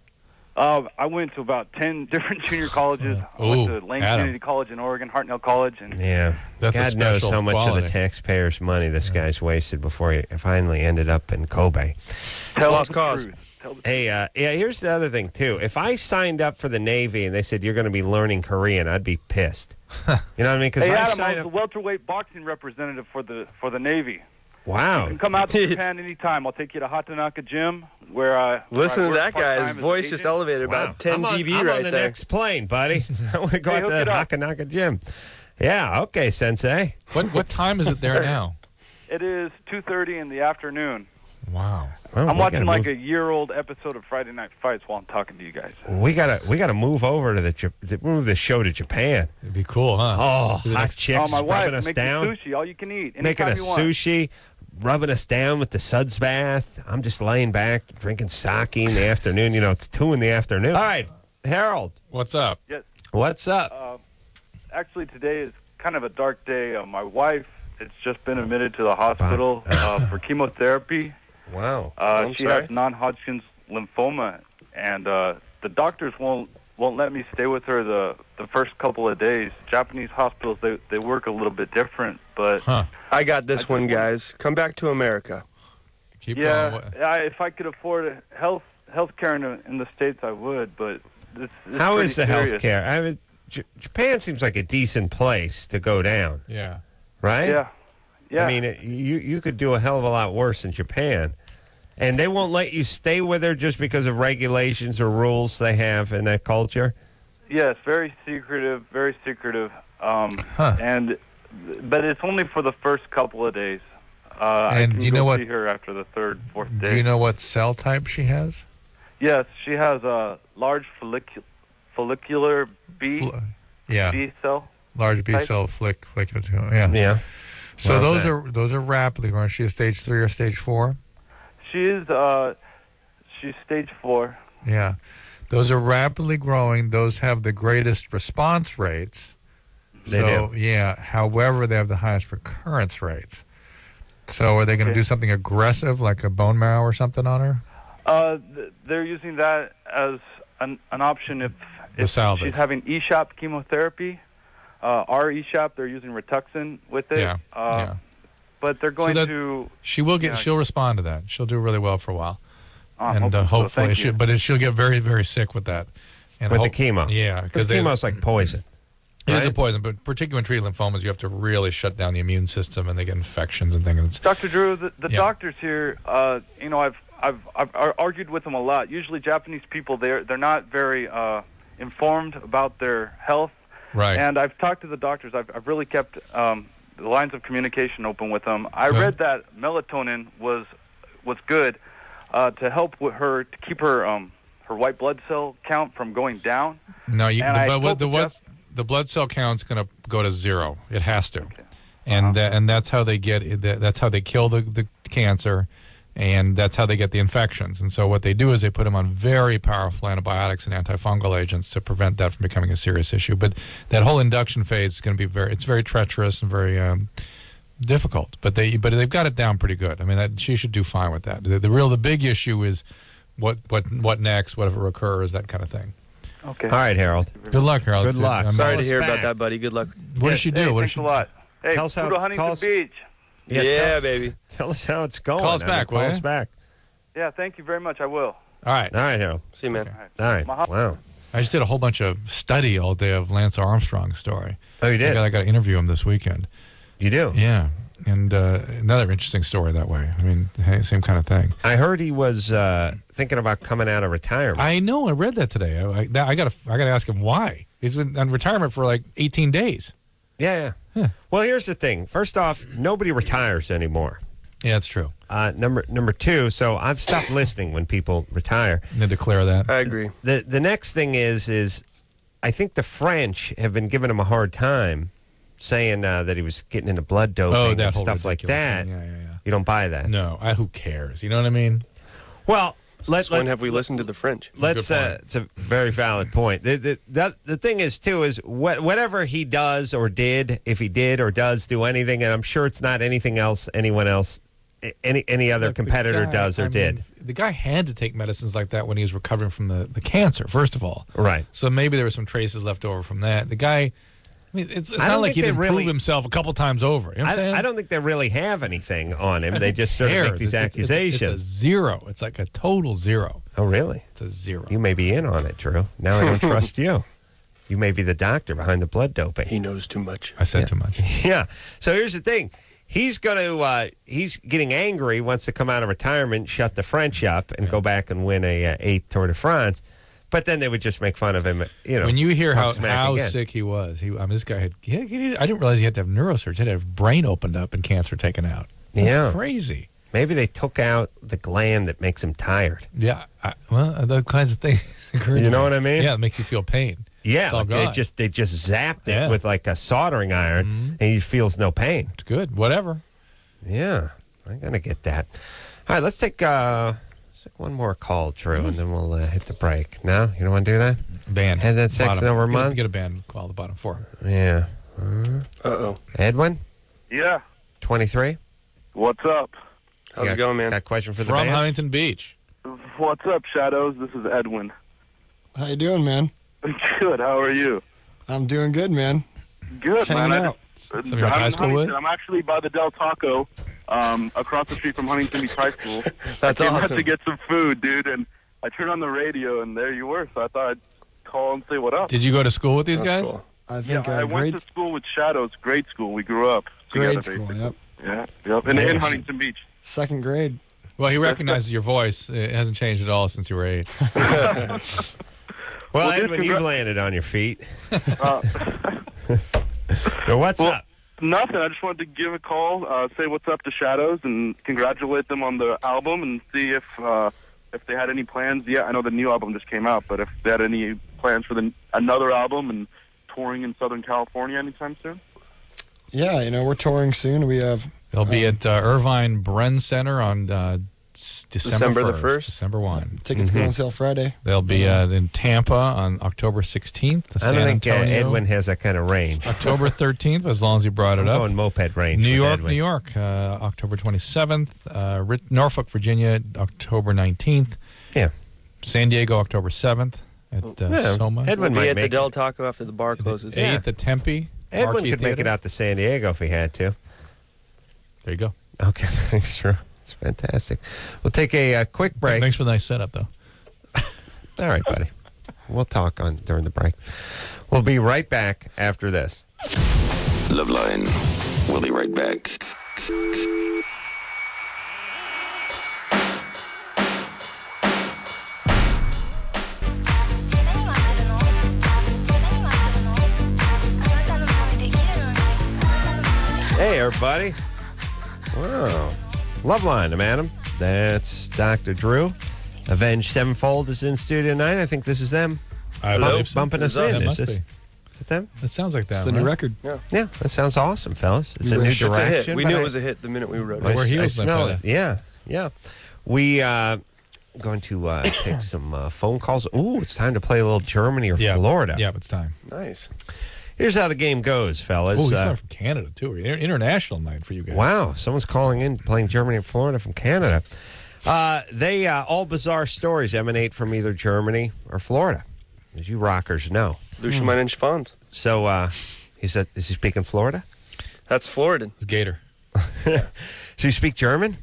I went to about 10 different junior colleges. I went Ooh, to Lane Adam. Kennedy College in Oregon, Hartnell College, and Yeah. That's a God knows special how much of quality. the taxpayers' money this guy's wasted before he finally ended up in Kobe. tell lost the cause. truth. Tell the Hey, yeah, here's the other thing, too. If I signed up for the Navy and they said you're going to be learning Korean, I'd be pissed. You know what I mean? Because Hey, I Adam, I signed was the up. welterweight boxing representative for the Navy. You Wow. can come out to Japan anytime. I'll take you to Hatanaka Gym, where I Listen to work that part-time guy's as an voice just agent. elevated Wow. about 10 I'm on, dB I'm right on the there. next plane, buddy. I want to go Hey, out to hook the it up. Hakanaka Gym. Yeah, okay, Sensei. What time is it there now? It is 2:30 in the afternoon. Wow. Well, I'm we watching gotta like move- a year-old episode of Friday Night Fights while I'm talking to you guys. We gotta move over to move the show to Japan. It'd be cool, huh? Oh, The hot next- chicks my wife rubbing us makes down, sushi, all you can eat, making anytime a you want. sushi, rubbing us down with the suds bath. I'm just laying back drinking sake in the afternoon. You know, it's 2 in the afternoon. All right, Harold, What's up? Yes. what's up? Actually, today is kind of a dark day. My wife has just been admitted to the hospital for chemotherapy. Wow. I'm She sorry. has non-Hodgkin's lymphoma, and the doctors won't let me stay with her the first couple of days. Japanese hospitals they work a little bit different, but Huh. I got this one, guys. Come back to America. Keep yeah, going. What- if I could afford health care in the States, I would. But it's How pretty is the serious. health care? I mean, Japan seems like a decent place to go down, Yeah. right? Yeah. I mean, you could do a hell of a lot worse in Japan. And they won't let you stay with her just because of regulations or rules they have in that culture? Yes, very secretive, very secretive. Huh. But it's only for the first couple of days. I And can do you go know what- see her after the third, fourth day. Do you know what cell type she has? Yes, she has a large follicular B Yeah. B cell. Large B type? cell follicular tumor. Yeah. Yeah. So How's those are rapidly growing. Is she a stage 3 or stage 4? She's stage 4. Yeah. Those are rapidly growing. Those have the greatest response rates. They So, do. yeah. However, they have the highest recurrence rates. So are they going to Okay. do something aggressive like a bone marrow or something on her? They're using that as an option if salvage. she's having ESHOP chemotherapy. Our ESHOP, they're using Rituxan with it. Yeah. Yeah. But they're going that- to. She will get. Yeah. She'll respond to that. She'll do really well for a while, I'm and hoping so. hopefully, Thank you. she'll get very, very sick with that. And With the chemo? Yeah, Because because chemo's like poison. it is a right? poison. But particularly in treating lymphomas, you have to really shut down the immune system, and they get infections and things. And it's, Dr. Drew, the Yeah. doctors here, I've argued with them a lot. Usually, Japanese people they're not very informed about their health, right. and I've talked to the doctors. I've really kept the lines of communication open with them. I read that melatonin was good to help with her to keep her her white blood cell count from going down. No, the blood cell count's going to go to 0. It has to, and that's how they get. That's how they kill the cancer, and that's how they get the infections. And so what they do is they put them on very powerful antibiotics and antifungal agents to prevent that from becoming a serious issue. But that whole induction phase is going to be very treacherous and very difficult. But they've got it down pretty good. I mean, she should do fine with that. The big issue is what next, what if it recurs, that kind of thing. Okay. All right, Harold. Good luck, Harold. Good luck. Sorry to hear about that, buddy. Good luck. What does she do? Thanks a lot. Hey, Tell us how go to Huntington Beach. Yeah, baby. Tell us how it's going. Call us back, Call us back. Yeah, thank you very much. I will. All right. All right, Harold. See you, man. Okay. All right. Wow. I just did a whole bunch of study all day of Lance Armstrong's story. Oh, you did? I got to interview him this weekend. You do? Yeah. And another interesting story that way. I mean, hey, same kind of thing. I heard he was thinking about coming out of retirement. I know. I read that today. I got to ask him why. He's been on retirement for like 18 days. Yeah. Well, here's the thing. First off, nobody retires anymore. Yeah, that's true. Number two, so I've stopped listening when people retire. Need to declare that. I agree. The next thing is I think the French have been giving him a hard time, saying that he was getting into blood doping and stuff like that. Yeah. You don't buy that? No. Who cares? You know what I mean? Well, when have we listened to the French? It's a very valid point. The thing is, too, is whatever he does or did, if he did or does do anything, and I'm sure it's not anything else anyone else, any other competitor does or did. The guy had to take medicines like that when he was recovering from the cancer, first of all. Right. So maybe there were some traces left over from that. The guy... I mean, it's not like he didn't prove himself a couple times over. You know what I'm saying? I don't think they really have anything on him. They just sort of make these accusations. It's a 0. It's like a total 0. Oh, really? It's a 0. You may be in on it, Drew. Now I don't trust you. You may be the doctor behind the blood doping. He knows too much. I said too much. Yeah. So here's the thing. He's going to. He's getting angry. Wants to come out of retirement, shut the French up, and go back and win a 8th Tour de France. But then they would just make fun of him, you know. When you hear how sick he was, this guy had. I didn't realize he had to have neurosurgery. He had to have brain opened up and cancer taken out. That's crazy. Maybe they took out the gland that makes him tired. Yeah, those kinds of things. You know what I mean? Yeah, it makes you feel pain. Yeah, like they just zapped it with like a soldering iron, and he feels no pain. It's good. Whatever. Yeah, I'm gonna get that. All right, let's take one more call, Drew, and then we'll hit the break. No, you don't want to do that? Band. Has that sex over a month? Get a band call the bottom 4. Yeah. Uh-oh. Edwin? Yeah. 23? What's up? How's it going, man? Got a question for the From band? Huntington Beach. What's up, Shadows? This is Edwin. How you doing, man? Good. How are you? I'm doing good, man. Good, Just man. hanging out. Somebody you went to high school with? I'm actually by the Del Taco, across the street from Huntington Beach High School. That's I came awesome. out to get some food, dude, and I turned on the radio, and there you were. So I thought I'd call and say what up. Did you go to school with these guys? Cool. I think I went to school with Shadows, grade school. We grew up together, grade school, basically. yep. Yeah, in Huntington Beach. 2nd grade. Well, he recognizes your voice. It hasn't changed at all since you were 8. Well, Edwin, you've landed on your feet. So what's up? Nothing. I just wanted to give a call, say what's up to Shadows, and congratulate them on the album, and see if they had any plans. Yeah, I know the new album just came out, but if they had any plans for another album and touring in Southern California anytime soon. Yeah, we're touring soon. We have. They'll be at Irvine Bren Center on December the 1st. December 1. Tickets go on sale Friday. They'll be in Tampa on October 16th. I don't think Edwin has that kind of range. October 13th, as long as you brought it up. Going moped range. New York, October 27th. Norfolk, Virginia, October 19th. Yeah. San Diego, October 7th at Soma. Edwin We'll might be at make the Del Taco after the bar closes. 8th at Tempe. Edwin Marquee could make Theater. it out to San Diego if he had to. There you go. Okay, thanks, Drew. It's fantastic. We'll take a quick break. Thanks for the nice setup, though. All right, buddy. We'll talk during the break. We'll be right back after this. Loveline. We'll be right back. Hey, everybody. Wow. Loveline, I'm Adam. That's Dr. Drew. Avenged Sevenfold is in studio tonight. I think this is them. I believe so. Bumping us That in. must Is be. it them? It sounds like that. It's the new record. Yeah, that sounds awesome, fellas. It's a New new record. It's a hit. direction. We but knew I- it was a hit the minute we wrote We're it. heels then, smell fella. it. Yeah. We going to take some phone calls. Ooh, it's time to play a little Germany or Florida. Yeah, it's time. Nice. Here's how the game goes, fellas. Oh, he's coming from Canada, too. International night for you guys. Wow, someone's calling in, playing Germany or Florida from Canada. They all bizarre stories emanate from either Germany or Florida, as you rockers know. Lucia Meinensch Fons. So, he said, is he speaking Florida? That's Floridan. It's Gator. So you speak German?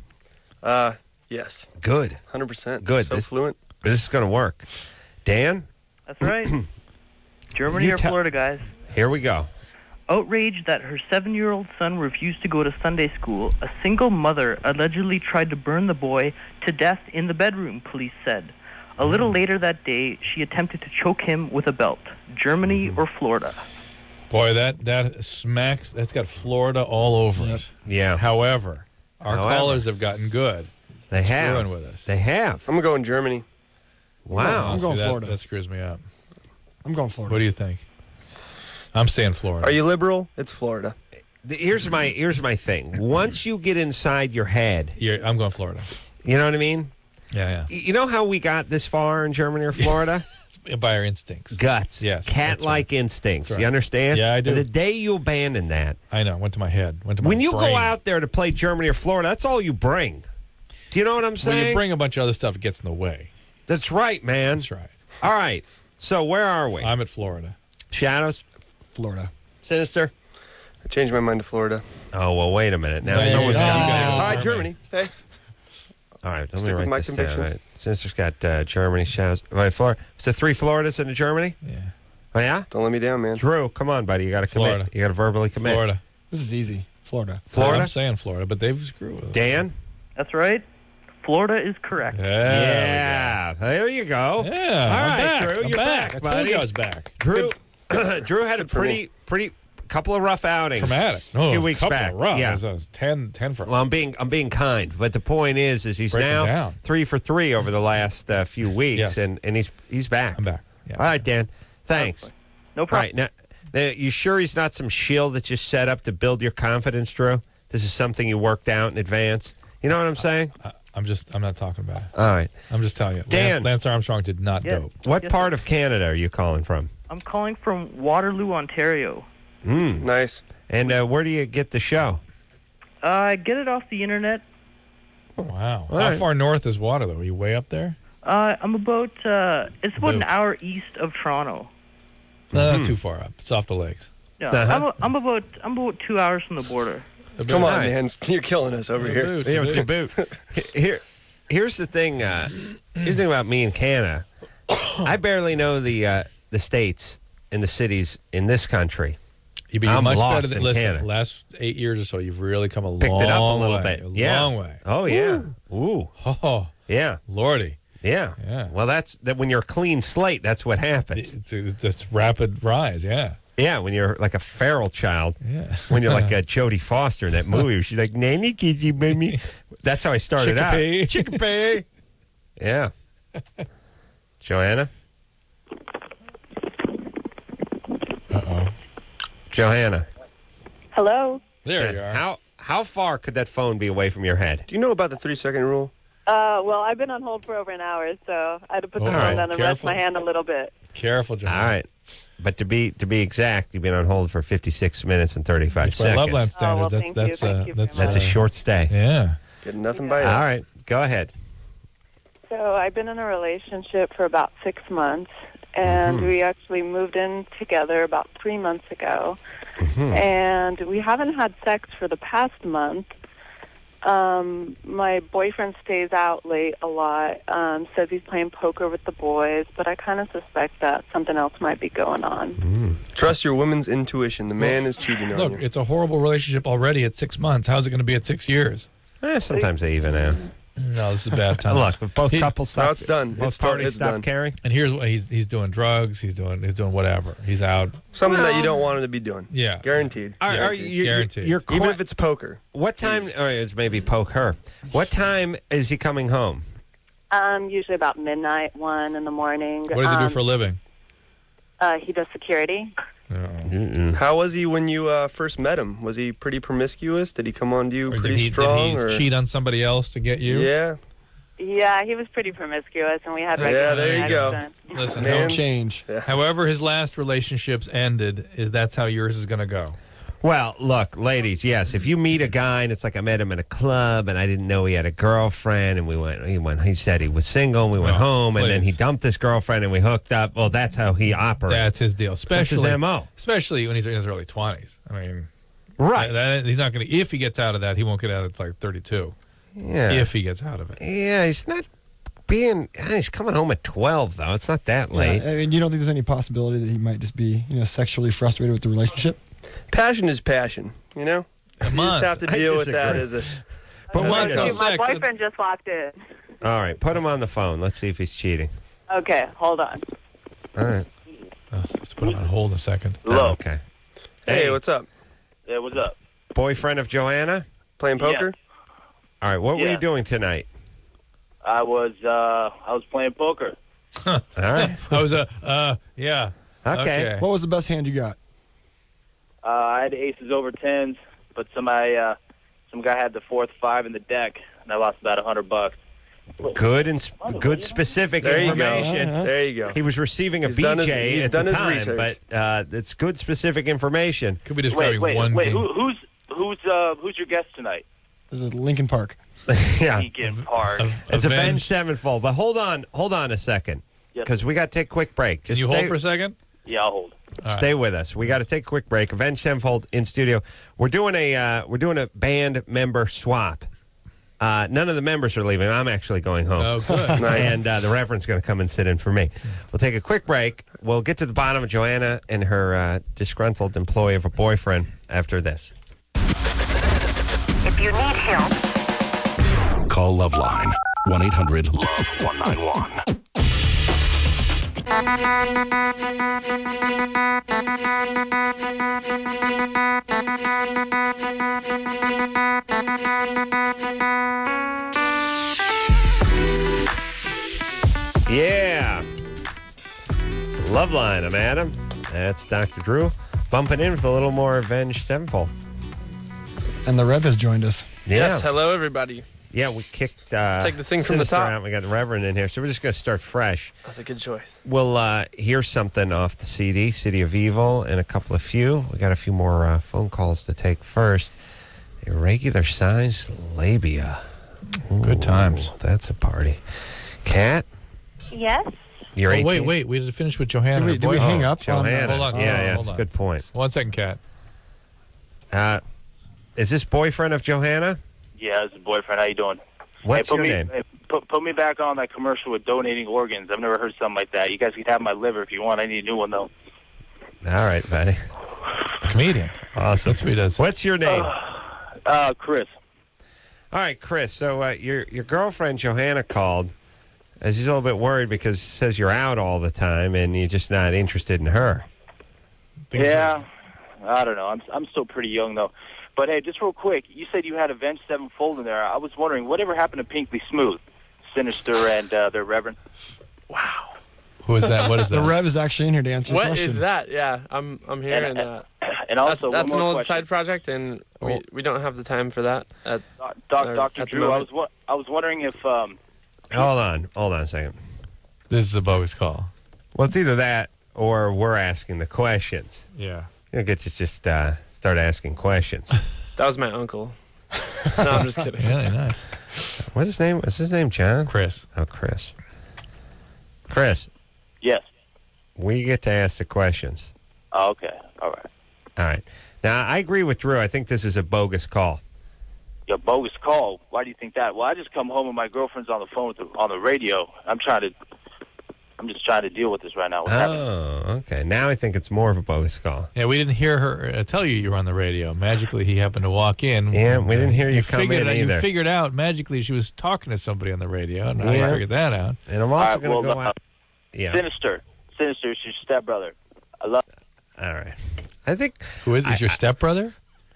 Yes. Good. 100%. Good. So fluent. This is going to work. Dan? That's right. Germany You or tell- Florida, guys. Here we go. Outraged that her 7-year-old son refused to go to Sunday school, a single mother allegedly tried to burn the boy to death in the bedroom, police said. A little later that day, she attempted to choke him with a belt. Germany or Florida? Boy, that smacks. That's got Florida all over it. Yeah. However, our callers have gotten good. They have. Screwing with us. They have. I'm going to go in Germany. Wow. I'm going See, Florida. That screws me up. I'm going Florida. What do you think? I'm saying Florida. Are you liberal? It's Florida. Here's my thing. Once you get inside your head, I'm going Florida. you know what I mean? Yeah. You know how we got this far in Germany or Florida? By our instincts. Guts. Yes. Cat-like instincts. That's right. You understand? Yeah, I do. And the day you abandon that, I know. Went to my head. Went to my when you brain. go out there to play Germany or Florida, that's all you bring. Do you know what I'm When saying? you bring a bunch of other stuff, it gets in the way. That's right, man. That's right. All right. So where are we? I'm at Florida. Shadows? Florida. Sinister? I changed my mind to Florida. Oh, well, wait a minute. Now Yeah, someone's yeah, got yeah. All right, Germany. Hey. All right, let me Stick with write my this down. convictions. All right. Sinister's got Germany, Shadows. Right, Florida. So 3 Floridas and a Germany? Yeah. Oh, yeah? Don't let me down, man. Drew, come on, buddy. You got to commit. Florida. You got to verbally commit. Florida. This is easy. Florida. Florida? I'm saying Florida, but they've screwed with us. Dan? That's right. Florida is correct. Yeah. There you go. Yeah. All I'm right, back. Drew. I'm You're back. I told buddy. you I was back. Drew, Drew had a for me. pretty couple of rough outings. Traumatic. No, A it few was weeks a couple back. of rough. Yeah. It was 10 for. Well, I'm being kind, but the point is he's Break him now down. 3 for 3 over the last few weeks, Yes. and he's back. I'm back. Yeah. All right, Dan. Thanks. No All problem. right, now, you sure he's not some shield that you set up to build your confidence, Drew? This is something you worked out in advance. You know what I'm saying? I'm not talking about it. All right. I'm just telling you. Dan. Lance Armstrong did not Yes. dope. What Yes, part sir. of Canada are you calling from? I'm calling from Waterloo, Ontario. Nice. And where do you get the show? I get it off the internet. Wow. All How right. far north is Waterloo? Are you way up there? I'm about, it's about an Boop. hour east of Toronto. No, not too far up. It's off the lakes. Yeah, Uh-huh. I'm about 2 hours from the border. Come on, All right. man. You're killing us over here. Yeah, with the boot. Here's the thing. Here's the thing about me and Canada. I barely know the states and the cities in this country. You'd be I'm much lost better than in listen. Canada. Last 8 years or so, you've really come a Picked long it up a little way. bit. A Yeah. long way. Oh yeah. Ooh. Oh, Yeah. Lordy. Yeah. Yeah. Well, that's that. When you're a clean slate, that's what happens. It's rapid rise. Yeah. Yeah. When you're like a feral child. Yeah. When you're like Jodie Foster in that movie, she's like nanny kitty baby. That's how I started out. Chickapee. Chickapee. Yeah. Joanna. Johanna. Hello. There you are. How far could that phone be away from your head? Do you know about the 3-second rule? Well, I've been on hold for over an hour, so I had to put the All phone right, down and rest careful. my hand a little bit. Careful, John. All right. But to be exact, you've been on hold for 56 minutes and 35 For seconds. Loveland standards, thank you. that's Thank you very That's a short stay. Yeah. Getting nothing by All us. right. Go ahead. So I've been in a relationship for about 6 months, and we actually moved in together about 3 months ago. And we haven't had sex for the past month. My boyfriend stays out late a lot, says he's playing poker with the boys, but I kind of suspect that something else might be going on. Trust your woman's intuition. The man is cheating on Look, you. it's a horrible relationship already at 6 months. How's it going to be at 6 years? Sometimes they even out. No, this is a bad time. Look, if both couples Now stop, it's done. both It's done. parties It's stop done. caring. And here's what he's doing drugs. He's doing whatever. He's out. Something that you don't want him to be doing. Yeah. Guaranteed. Are you, Guaranteed. You're Even if it's poker. what time? Or it's maybe poke-her. What time is he coming home? Usually about midnight, 1 in the morning. What does he do for a living? He does security. How was he when you first met him? Was he pretty promiscuous? Did he come on to you Or pretty strong? Did he cheat on somebody else to get you? Yeah. Yeah, he was pretty promiscuous, and we had regular Yeah, there you go. sex. Listen, Don't change. however his last relationships ended, that's how yours is going to go. Well, look, ladies, yes, if you meet a guy and it's like I met him in a club and I didn't know he had a girlfriend and he said he was single and we went home and then he dumped this girlfriend and we hooked up, well, that's how he operates. That's his deal. That's his MO. Especially when he's in his early 20s. I mean, right. He's not going to, if he gets out of that, he won't get out of it like 32. Yeah. If he gets out of it. Yeah, he's not he's coming home at 12, though. It's not that late. Yeah, I mean, you don't think there's any possibility that he might just be, sexually frustrated with the relationship? Passion is passion, you know? Come you on. just have to deal with that as a... But Thank you. My boyfriend just walked in. All right, put him on the phone. Let's see if he's cheating. Okay, hold on. All right. Let's put him on hold a second. Hello. Oh, okay. Hey, what's up? Yeah, what's up? Boyfriend of Joanna? Playing poker? All right, what were Yeah. you doing tonight? I was playing poker. All right. I was yeah. Okay. What was the best hand you got? I had aces over tens, but some guy had the 4th 5 in the deck, and I lost about $100. Good and good specific There you go. information. There you go. He was receiving a He's done BJ his at done the his time, research. but it's good specific information. Could be Wait, one game. who's your guest tonight? This is Lincoln Park. Yeah. Lincoln Park. It's Avenged Sevenfold. But hold on a second, Yes. because we got to take a quick break. Can Just you stay, hold for a second? Yeah, I'll hold. Stay with us. We got to take a quick break. Avenged Sevenfold in studio. We're doing a band member swap. None of the members are leaving. I'm actually going home. Oh, good. Nice. And the Reverend's going to come and sit in for me. We'll take a quick break. We'll get to the bottom of Joanna and her disgruntled employee of a boyfriend after this. If you need help, Call Loveline 1-800-LOVE-191. Yeah. It's Loveline. I'm Adam. That's Dr. Drew. Bumping in with a little more Avenged Sevenfold. And the Rev has joined us. Yeah. Yes, hello everybody. Yeah, we kicked. Let's take the thing from the Sinister top. out. We got the Reverend in here, so we're just going to start fresh. That's a good choice. We'll hear something off the CD, City of Evil, and a couple of few. We got a few more phone calls to take first. Irregular size labia. Ooh, Good times. That's a party. Kat, Yes. you're 18. Wait. We did finish with Johanna. Did we hang up on Johanna. Hold on. Yeah, Hold it's a on. good point. 1 second, Kat. Is this boyfriend of Johanna? Yeah, it's a boyfriend. How you doing? What's Hey, your name? Put me back on that commercial with donating organs. I've never heard something like that. You guys can have my liver if you want. I need a new one, though. All right, buddy. Comedian. Awesome. That's what he does. What's your name? Chris. All right, Chris. So your girlfriend Johanna called. She's a little bit worried because it says you're out all the time and you're just not interested in her. Yeah, I don't know. I'm still pretty young, though. But, hey, just real quick, you said you had Avenged Sevenfold in there. I was wondering, whatever happened to Pinkley Smooth, Sinister, and their Reverend? Who is that? What is that? The Rev is actually in here to answer your What question. is that? Yeah, I'm here, and also, that's one an more old question. side project, and we don't have the time for that. Dr. Drew, I was wondering if Hold on a second. This is a bogus call. Well, it's either that or we're asking the questions. Yeah. You'll get to just start asking questions. That was my uncle. No, I'm just kidding. Really nice. What's his name? Is his name John? Chris. Oh, Chris. Chris, yes. we get to ask the questions. Oh, okay. All right. All right. Now, I agree with Drew. I think this is a bogus call. Your bogus call. Why do you think that? Well, I just come home and my girlfriend's on the phone on the radio. I'm trying to I'm just trying to deal with this right now. What's happening? Oh, okay. Now I think it's more of a bogus call. Yeah, we didn't hear her tell you were on the radio. Magically, he happened to walk in. Yeah, we didn't hear you come figured in it out, either. You figured out magically she was talking to somebody on the radio. And I Yeah. figured that out. And I'm also All right, going to well, go out. Yeah. Sinister is your stepbrother. I love. All right. I think. Who is your stepbrother?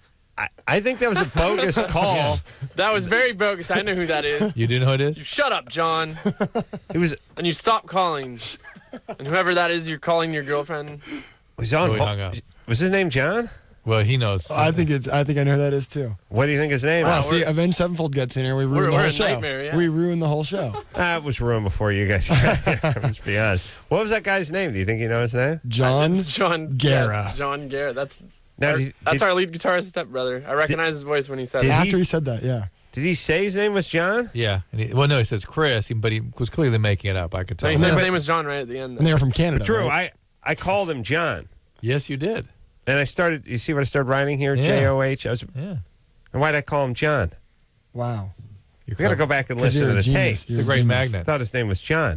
I think that was a bogus call. That was very bogus. I know who that is. You do know who it is? You shut up, John. It was, And you stop calling. And whoever that is, you're calling your girlfriend. was on. Oh, he hung up. Was his name John? Well, he knows. I think I know who that is too. What do you think his name Wow, is? see, Avenged Sevenfold gets in here. We ruined We're the whole a show. nightmare, yeah. We ruined the whole show. It was ruined before you guys got here. Let's be honest. What was that guy's name? Do you think you know his name? John It's John Guerra. Yes, John Guerra. That's Now, that's our lead guitarist stepbrother. I recognize his voice when he said it. After he said that, yeah. Did he say his name was John? Yeah. And well, no, he says Chris, but he was clearly making it up. I could No, tell. he said his name was John right at the end. And they were from Canada. Drew, right? I called him John. Yes, you did. And I started, you see what I started writing here? Yeah. J-O-H. Yeah. And why'd I call him John? Wow. We got to go back and 'Cause listen you're to a the genius. tape. You're The a Great genius. Magnet. I thought his name was John.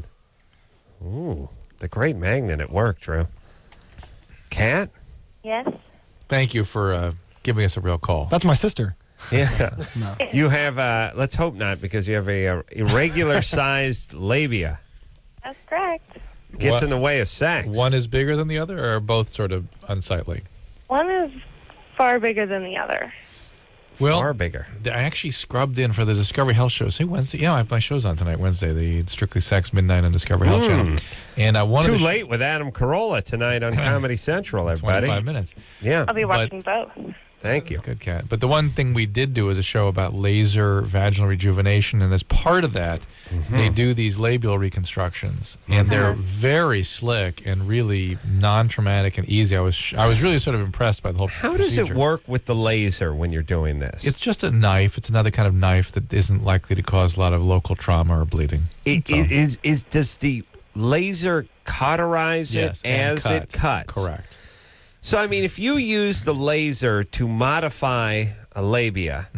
Ooh, the Great Magnet at work, Drew. Cat? Yes. Thank you for giving us a real call. That's my sister. Yeah. No. You have, let's hope not, because you have a irregular-sized labia. That's correct. Gets What- in the way of sex. One is bigger than the other, or are both sort of unsightly? One is far bigger than the other. Well, Far bigger. I actually scrubbed in for the Discovery Health show. Say Wednesday. Yeah, my show's on tonight, Wednesday, the Strictly Sex Midnight on Discovery Health Channel. And I wanted Too to late with Adam Carolla tonight on Comedy Central, everybody. 25 minutes. Yeah. I'll be watching both. Thank you. Good cat. But the one thing we did do is a show about laser vaginal rejuvenation, and as part of that, they do these labial reconstructions, and they're very slick and really non-traumatic and easy. I was really sort of impressed by the whole How does it procedure. work with the laser when you're doing this? It's just a knife. It's another kind of knife that isn't likely to cause a lot of local trauma or bleeding. Does the laser cauterize Yes, it and as it cuts? Correct. So, I mean, if you use the laser to modify a labia,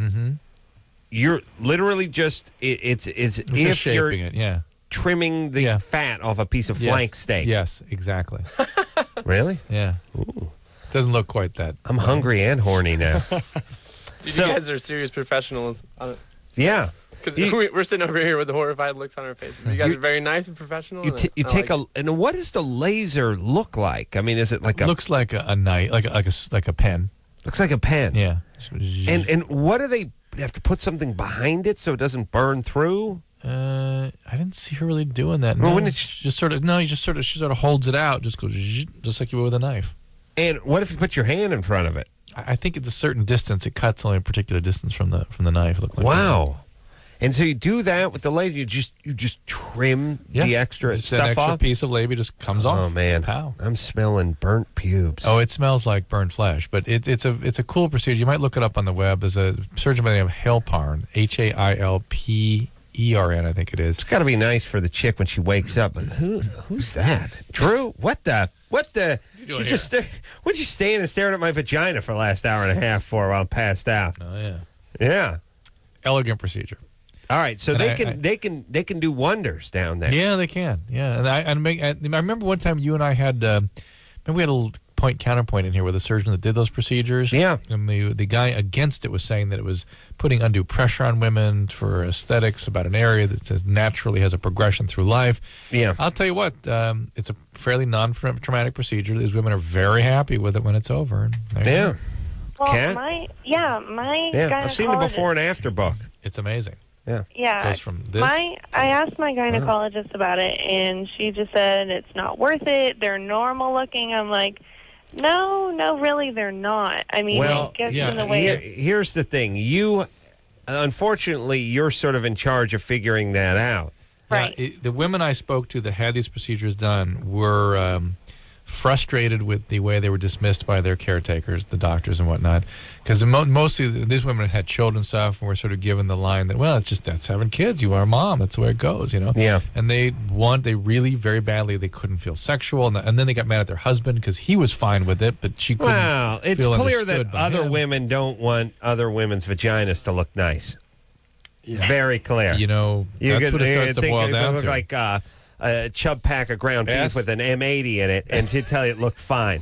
you're literally just, it's It's if just you're shaping it, yeah. trimming the fat off a piece of Yes. flank steak. Yes, exactly. Really? Yeah. Doesn't look quite that. I'm hungry and horny now. You So- guys are serious professionals on it. Yeah. Because You- we're sitting over here with the horrified looks on our faces. You guys are very nice and professional. You, and you I take like and what does the laser look like? I mean, is it like a Looks like a knife, like a pen. looks like a pen? Yeah. And what do they have to put something behind it so it doesn't burn through? I didn't see her really doing that. Well, No, when it- just sort of she sort of holds it out, just goes just like you would with a knife. And what if you put your hand in front of it? I think at a certain distance, it cuts only a particular distance from the knife. It looked like Wow. And so you do that with the laser. You just trim the extra Just stuff an extra off. piece of labia just comes off. Oh man, Pow. I'm smelling burnt pubes. Oh, it smells like burnt flesh, but it's a cool procedure. You might look it up on the web. There's a surgeon by the name of Halpern, Hailpern, I think it is. It's got to be nice for the chick when she wakes up. But who's that? Drew? What the? doing What'd you stand and staring at my vagina for the last hour and a half for while I'm passed out? Oh yeah. Yeah. Elegant procedure. All right, so And they can do wonders down there. Yeah, they can. Yeah, and I remember one time you and I had, we had a little point counterpoint in here with a surgeon that did those procedures. Yeah, and the guy against it was saying that it was putting undue pressure on women for aesthetics about an area that says naturally has a progression through life. Yeah, I'll tell you what, it's a fairly non-traumatic procedure. These women are very happy with it when it's over. And yeah. Well, Cat? my I've seen the before and after book. It's amazing. Yeah. Yeah. Goes from this. I asked my gynecologist about it, and she just said it's not worth it. They're normal looking. I'm like, no, really, they're not. I mean, it gets in the way. Here's the thing. Unfortunately, you're sort of in charge of figuring that out. Right. Yeah, the women I spoke to that had these procedures done were frustrated with the way they were dismissed by their caretakers, the doctors and whatnot, because mostly these women had children and stuff and were sort of given the line that, well, that's having kids. You are a mom. That's the way it goes, you know? Yeah. And they really very badly, they couldn't feel sexual. And then they got mad at their husband because he was fine with it, but she couldn't Well, it's feel clear understood that by other him. women don't want other women's vaginas to look nice. Yeah. Very clear. You know, that's what it starts to boil they down look to. like a chub pack of ground beef with an M80 in it, and she'd tell you it looked fine.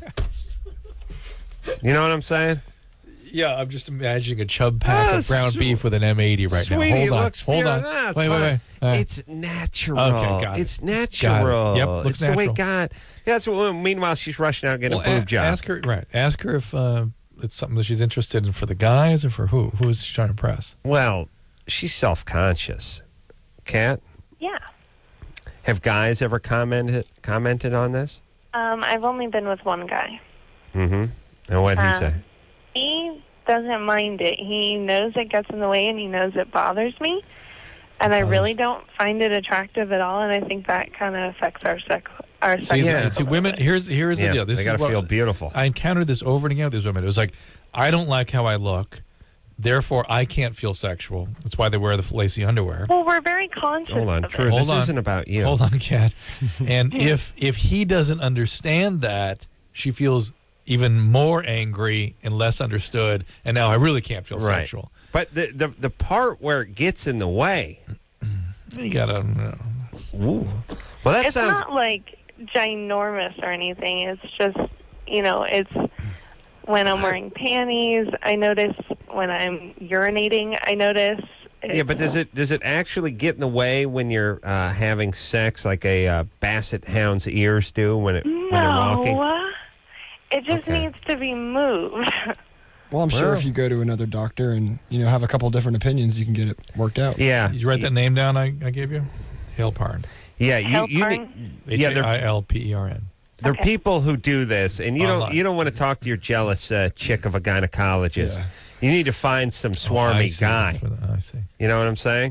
You know what I'm saying? Yeah, I'm just imagining a chub pack of ground beef with an M80 right Sweetie, now. Hold on. Wait. It's natural. Okay, got it. It's natural. Got it. Yep, looks it's natural. the way God. Yeah, that's what. Meanwhile, she's rushing out and getting a boob job. Ask her if it's something that she's interested in for the guys or for who? Who is she trying to impress? Well, she's self-conscious. Kat? Yeah. Have guys ever commented on this? I've only been with one guy. Mm-hmm. And what'd he say? He doesn't mind it. He knows it gets in the way, and he knows it bothers me. And I really don't find it attractive at all, and I think that kind of affects our sex. See, women. Here's the deal. This they got to feel beautiful. I encountered this over and again with these women. It was like, I don't like how I look, therefore I can't feel sexual. That's why they wear the lacy underwear. Well, we're very conscious. Hold on, of True. it. This isn't about you. Hold on, Kat. And if he doesn't understand that, she feels even more angry and less understood. And now I really can't feel sexual. But the part where it gets in the way, you gotta. Ooh. Well, that it's sounds not like ginormous or anything. It's just, it's when I'm wearing panties. I notice when I'm urinating. I notice. Yeah, but does it actually get in the way when you're having sex, like a basset hound's ears do when they're walking? It just needs to be moved. Well, I'm sure if you go to another doctor and have a couple different opinions, you can get it worked out. Yeah. Did you write that name down I gave you? Halpern. Yeah, Halpern? Halpern. There are people who do this, and you don't want to talk to your jealous chick of a gynecologist. Yeah. You need to find some swarmy guy. I see. You know what I'm saying?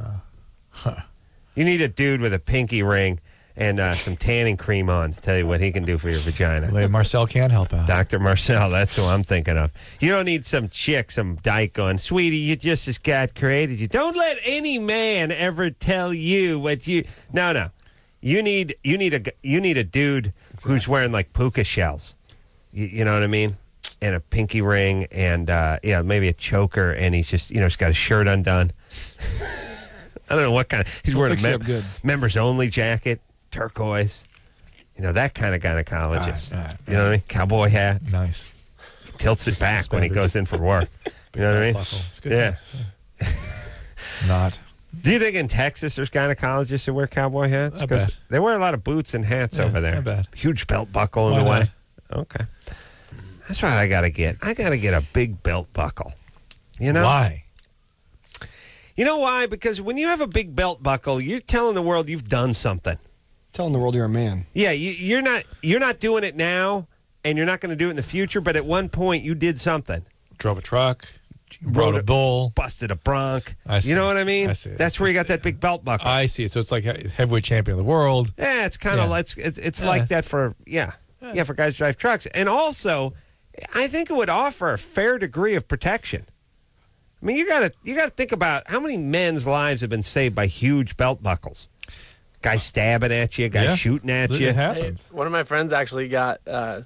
You need a dude with a pinky ring and some tanning cream on to tell you what he can do for your vagina. Marcel can't help out. Dr. Marcel, that's who I'm thinking of. You don't need some chick, some dyke going, sweetie, you just as God created you. Don't let any man ever tell you what you... No. You need a dude who's wearing like puka shells. You know what I mean? And a pinky ring and maybe a choker, and he's just he's got his shirt undone. I don't know what kind of... He's wearing a members only jacket. Turquoise, that kind of gynecologist. Right. You know what I mean? Cowboy hat. Nice. He tilts it back when he goes in for work. You know what I mean? It's good. Yeah. Not. Do you think in Texas there's gynecologists who wear cowboy hats? Because they wear a lot of boots and hats over there. Not bad. Huge belt buckle in the way. Okay. That's what I got to get. I got to get a big belt buckle. Why? You know why? Because when you have a big belt buckle, you're telling the world you've done something. Telling the world you're a man. Yeah, you're not doing it now, and you're not going to do it in the future. But at one point, you did something. Drove a truck, rode a bull, busted a bronc. I see. You know what I mean? I see. That's where you got that big belt buckle. I see. So it's like heavyweight champion of the world. Yeah, it's kind of it's like that for for guys who drive trucks, and also I think it would offer a fair degree of protection. I mean, you got to think about how many men's lives have been saved by huge belt buckles. Guy stabbing at you, guy shooting at you. It happens. One of my friends actually got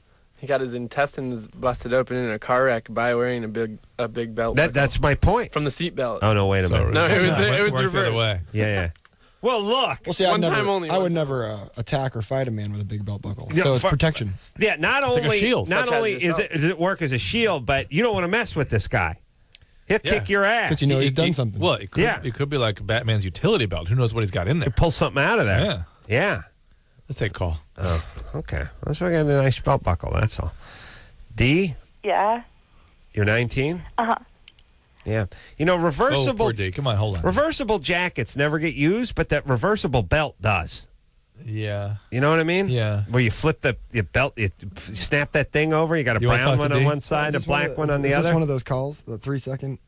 his intestines busted open in a car wreck by wearing a big belt. That's my point. From the seatbelt. Oh no, wait a minute. No, it was the Worked the other reverse. way. Yeah. Well, look. Well, see, One time only. I would never attack or fight a man with a big belt buckle. Yeah, So it's protection. Yeah, not It's only like a shield. not Such as only does it work as a shield, but you don't want to mess with this guy. He'll kick your ass. Because he's done something. Well, it could be like Batman's utility belt. Who knows what he's got in there? Pull something out of there. Yeah. Let's take a call. Oh, okay. Let's look at a nice belt buckle. That's all. D, Yeah. you're 19? Uh-huh. Yeah. Reversible... Oh, poor D. Come on, hold on. Reversible jackets never get used, but that reversible belt does. Yeah. You know what I mean? Yeah. Where you flip the belt, you snap that thing over, you got a You wanna brown talk to one on D? one side, a black one on the Is other. this one of those calls? The 3-second?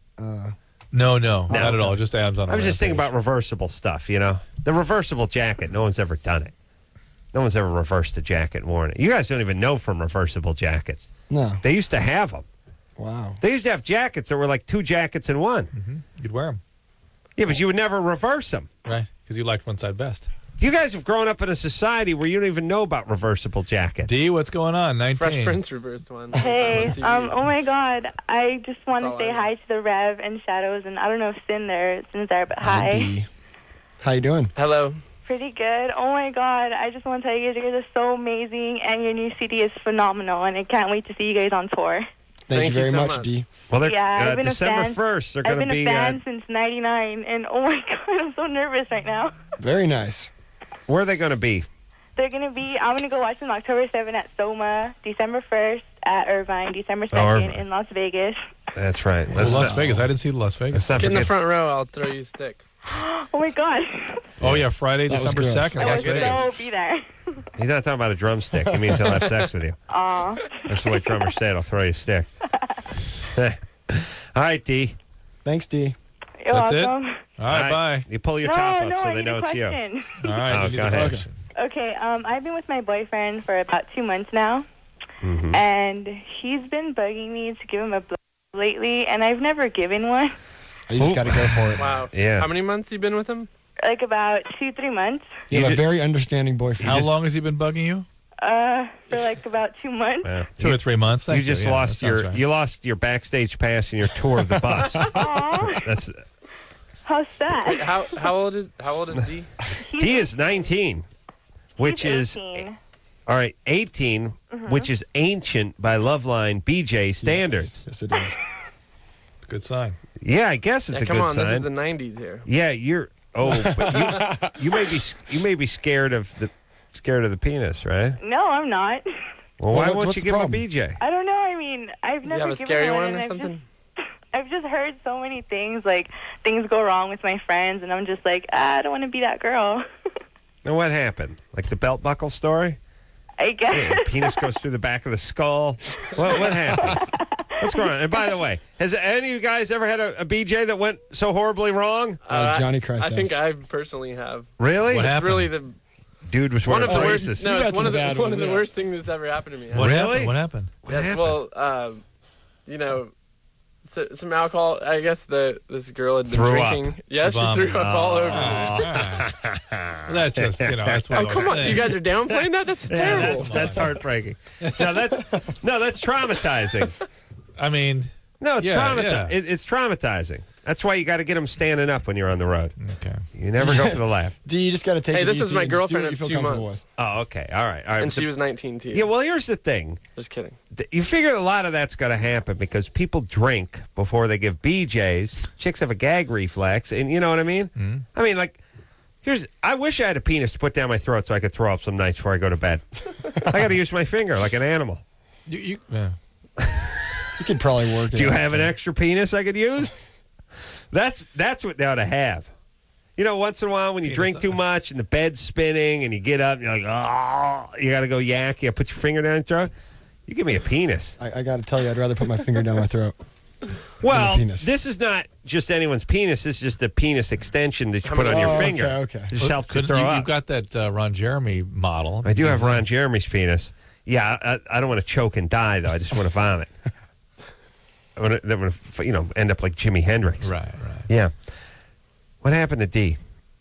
No, not at all. Just Adam's on. I was just thinking about reversible stuff, The reversible jacket, no one's ever done it. No one's ever reversed a jacket and worn it. You guys don't even know from reversible jackets. No. They used to have them. Wow. They used to have jackets that were like 2 jackets in one. Mm-hmm. You'd wear them. Yeah, but you would never reverse them. Right, because you liked one side best. You guys have grown up in a society where you don't even know about reversible jackets. D, what's going on? 19. Fresh Prince reversed one. Hey, oh my God! I just want That's to say all I hi to the Rev and Shadows, and I don't know if Sin's there, but hi. D. How you doing? Hello. Pretty good. Oh my God! I just want to tell you guys are so amazing, and your new CD is phenomenal, and I can't wait to see you guys on tour. Thank you very much, Dee. Well, they're, I've been December a fan. 1st, they're going to be... I've been a fan since '99, and oh my God, I'm so nervous right now. Very nice. Where are they going to be? They're going to be, I'm going to go watch them October 7th at Soma, December 1st at Irvine, December 2nd in Las Vegas. That's right. Las Vegas. I didn't see Las Vegas. Get in the front row. I'll throw you a stick. Oh my God. Oh, yeah, Friday, December 2nd, Las Vegas. I will be there. He's not talking about a drumstick. He means he'll have sex with you. Aw. That's the way drummer said. I'll throw you a stick. All right, Dee. Thanks, Dee. You're That's welcome. it? All right, bye. You pull your No, top up no, so I they need know a it's you. question. All right. Oh, go ahead. Okay, I've been with my boyfriend for about 2 months now, and he's been bugging me to give him a blow lately, and I've never given one. You just got to go for it. Wow. Yeah. How many months you been with him? Like about 2-3 months. You have a very understanding boyfriend. How long has he been bugging you? For like about 2 months. 2 or 3 months. Thank You just Yeah, lost that sounds your right. you lost your backstage pass and your tour of the bus. That's How sad. Wait, how old is Dee? Dee is 19, which He's is 18. all right. 18, which is ancient by Loveline BJ standards. Yes, it is. Good sign. Yeah, I guess it's Yeah, a come good on, sign. this is the 90s here. Yeah, you're. Oh, but you may be scared of the penis, right? No, I'm not. Well, why what's won't you the give him a problem? BJ? I don't know. I mean, I've Does he never have a given scary one and or I've something? I've just heard so many things, like things go wrong with my friends, and I'm just like, I don't want to be that girl. And what happened? Like the belt buckle story? I guess. Yeah, penis goes through the back of the skull. What happens? What's going on? And by the way, has any of you guys ever had a BJ that went so horribly wrong? Johnny Christ. I think I personally have. Really? What It's happened? really the Dude was one wearing of the braces. worst. No, You've it's had one of some the bad one of ones, the yeah. worst things that's ever happened to me. What Really? happened? What happened? What Yes, happened? well, you know, some alcohol. I guess this girl had been Threw up. drinking. Yes, she Vomited. threw up all over me. Well, that's just, that's one Oh, of those come on. things. You guys are downplaying that? That's terrible. That's heartbreaking. No, that's traumatizing. I mean, No, it's Yeah, traumatizing. yeah. It's traumatizing. That's why you got to get them standing up when you're on the road. okay. You never go for the lap. D, you just got to take Hey, it this easy was my and just do girlfriend what of you 2 feel comfortable months. with. Oh, okay. All right. And she was 19 too. Yeah, well, here's the thing. Just kidding. You figure a lot of that's going to happen because people drink before they give BJs. Chicks have a gag reflex, and you know what I mean? Mm-hmm. I mean, like, I wish I had a penis to put down my throat so I could throw up some nights before I go to bed. I got to use my finger like an animal. Yeah. You could probably work it. Do you out. have an extra penis I could use? That's what they ought to have. You know, once in a while when you drink too much and the bed's spinning and you get up and you're like, oh, you got to go yak. You got to put your finger down your throat. You give me a penis. I got to tell you, I'd rather put my finger down my throat. Well, penis. this is not just anyone's penis. This is just a penis extension that you put on your finger. Okay. Just helps to Couldn't throw you, up. You've got that Ron Jeremy model. I do have Ron Jeremy's penis. Yeah, I don't want to choke and die, though. I just want to vomit. I want to, end up like Jimi Hendrix. Right. Yeah. What happened to D?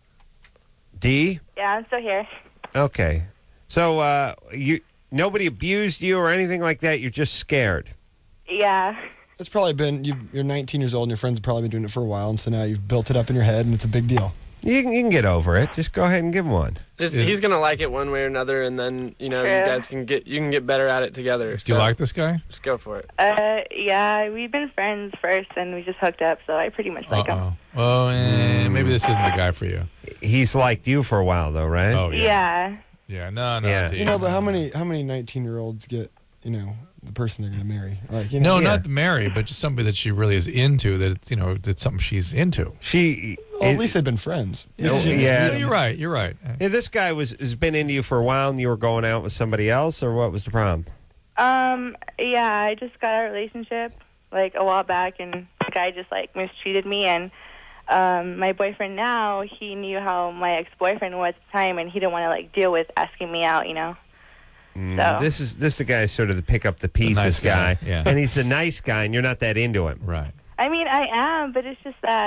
D? Yeah, I'm still here. Okay. So nobody abused you or anything like that? You're just scared? Yeah. It's probably been, you're 19 years old and your friends have probably been doing it for a while, and so now you've built it up in your head and it's a big deal. You can get over it. Just go ahead and give him one. He's gonna like it one way or another, and then you guys can get better at it together. Do you like this guy? Just go for it. Yeah, we've been friends first, and we just hooked up, so I pretty much like him. Oh, maybe this isn't the guy for you. He's liked you for a while, though, right? Oh, Yeah. Yeah, no. Yeah. You know, but how many 19-year-olds get, the person they're going to marry? Like, No, not marry, but just somebody that she really is into. That's something she's into. Well, at least they've been friends. Yeah. You're right. Yeah, this guy has been into you for a while, and you were going out with somebody else, or what was the problem? Yeah, I just got a relationship like a while back, and the guy just like mistreated me, and my boyfriend now, he knew how my ex-boyfriend was at the time, and he didn't want to like deal with asking me out, So. This is the guy sort of the pick up the pieces nice guy, yeah. and he's the nice guy, and you're not that into him. Right. I mean, I am, but it's just that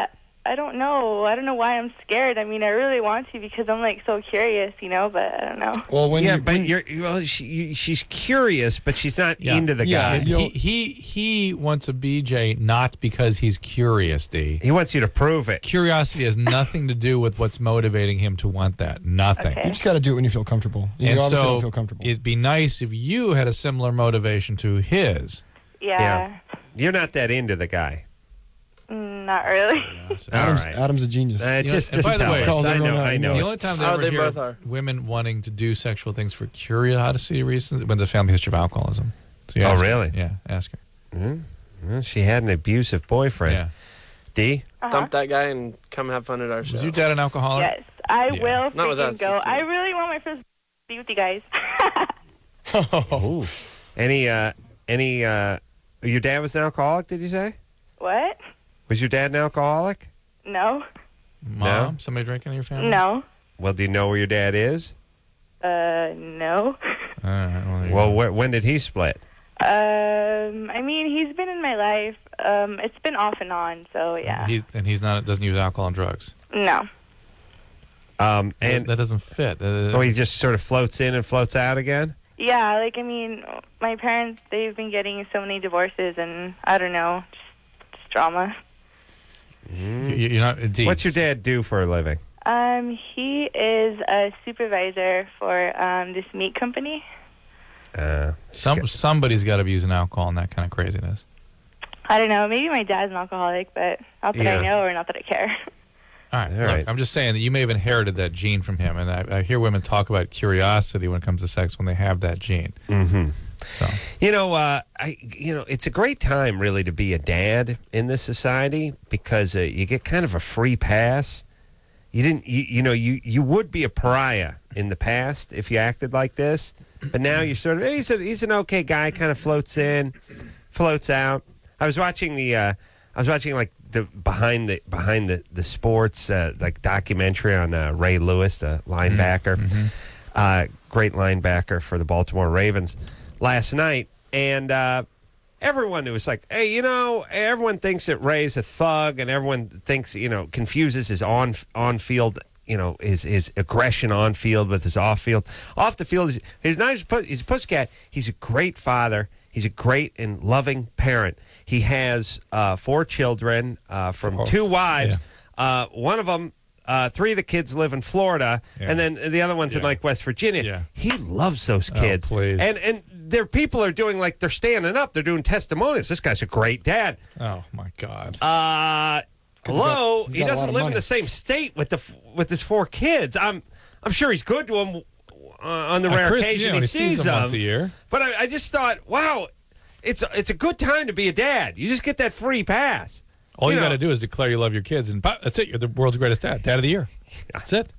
I don't know. I don't know why I'm scared. I mean, I really want to because I'm like so curious, you know. But I don't know. Well, she's curious, but she's not into the guy. He wants a BJ not because he's curious, D. He wants you to prove it. Curiosity has nothing to do with what's motivating him to want that. Nothing. You just got to do it when you feel comfortable. You obviously don't feel comfortable. It'd be nice if you had a similar motivation to his. Yeah. You're not that into the guy. Not really. Adam's a genius. Just by the way, I know. The only time they hear women wanting to do sexual things for curiosity reasons when there's a family history of alcoholism. So you ask her. Really? Yeah, ask her. Well, she had an abusive boyfriend. Yeah. D? Dump that guy and come have fun at our show. Was your dad an alcoholic? Yes, I will Not with us. go. I really want my first to be with you guys. Your dad was an alcoholic, did you say? What? Was your dad an alcoholic? No. Mom? Somebody drinking in your family? No. Well, do you know where your dad is? No. Well, when did he split? I mean, he's been in my life. It's been off and on, so yeah. He's not doesn't use alcohol and drugs. No. And that doesn't fit. He just sort of floats in and floats out again? Yeah, like, I mean, my parents, they've been getting so many divorces, and I don't know, just drama. You're not. What's your dad do for a living? He is a supervisor for this meat company. Somebody's got to be using alcohol and that kind of craziness. I don't know. Maybe my dad's an alcoholic, but not that I know or not that I care. All right. I'm just saying that you may have inherited that gene from him, and I hear women talk about curiosity when it comes to sex when they have that gene. Mm-hmm. So it's a great time really to be a dad in this society because you get kind of a free pass. You would be a pariah in the past if you acted like this, but now you're sort of he's an okay guy, kind of floats in, floats out. I was watching like the behind the sports like documentary on Ray Lewis, the linebacker, great linebacker for the Baltimore Ravens last night, and everyone was like, hey, everyone thinks that Ray's a thug, and everyone thinks, confuses his on-field, his aggression on field with his off-field. Off the field, he's a pussycat. He's a great father. He's a great and loving parent. He has 4 children from 2 wives. Yeah. One of them, 3 of the kids live in Florida, and then the other one's in like West Virginia. Yeah. He loves those kids. Oh, please. And their people are doing they're standing up. They're doing testimonials. This guy's a great dad. Oh my God. Hello. He doesn't live in the same state with his 4 kids. I'm sure he's good to them on the rare occasion he sees them once a year. But I just thought, wow, it's a good time to be a dad. You just get that free pass. All you got to do is declare you love your kids, and that's it. You're the world's greatest dad of the year. That's it.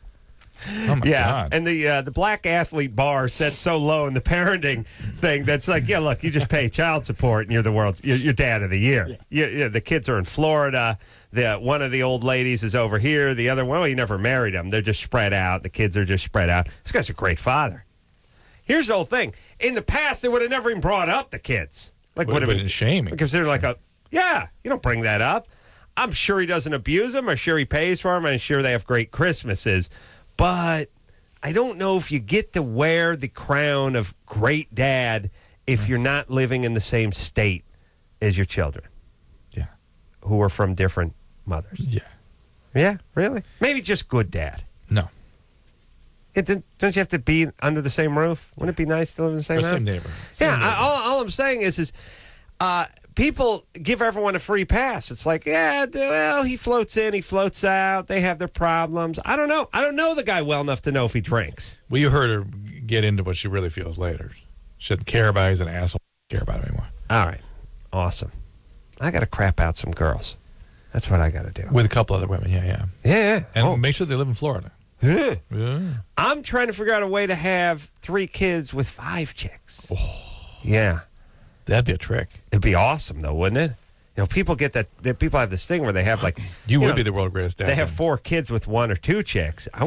Oh my God. And the black athlete bar set so low in the parenting thing that's like, yeah, look, you just pay child support and you're dad of the year. Yeah. The kids are in Florida. One of the old ladies is over here. The other one, well, you never married them. They're just spread out. The kids are just spread out. This guy's a great father. Here's the whole thing. In the past, they would have never even brought up the kids. Would have been shaming. Because they're like you don't bring that up. I'm sure he doesn't abuse them. I'm sure he pays for them. I'm sure they have great Christmases. But I don't know if you get to wear the crown of great dad if you're not living in the same state as your children. Yeah. Who are from different mothers. Yeah. Yeah, really? Maybe just good dad. No. Don't you have to be under the same roof? Wouldn't it be nice to live in the same house? Same neighborhood. All I'm saying is people give everyone a free pass. It's like, he floats in, he floats out. They have their problems. I don't know. I don't know the guy well enough to know if he drinks. Well, you heard her get into what she really feels later. She doesn't care about it. He's an asshole. Care about it anymore. All right. Awesome. I got to crap out some girls. That's what I got to do. With a couple other women, yeah. Yeah. And make sure they live in Florida. Yeah. Yeah. I'm trying to figure out a way to have 3 kids with 5 chicks. Oh. Yeah. That'd be a trick. It'd be awesome, though, wouldn't it? People get that. People have this thing where they have you would be the world's greatest dad. They have 4 kids with 1 or 2 chicks. I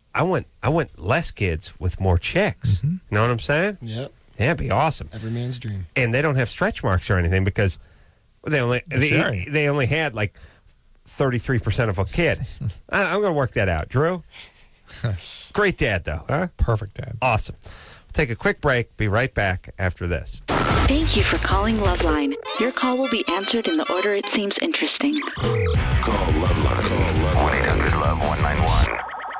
want less kids with more chicks. Mm-hmm. You know what I'm saying? Yep. Yeah, it'd be awesome. Every man's dream. And they don't have stretch marks or anything because they only had 33% of a kid. I'm going to work that out. Drew? Great dad, though. Huh? Perfect dad. Awesome. We'll take a quick break. Be right back after this. Thank you for calling Loveline. Your call will be answered in the order it seems interesting. Call Loveline. Call Loveline. 1-800-LOVE-191.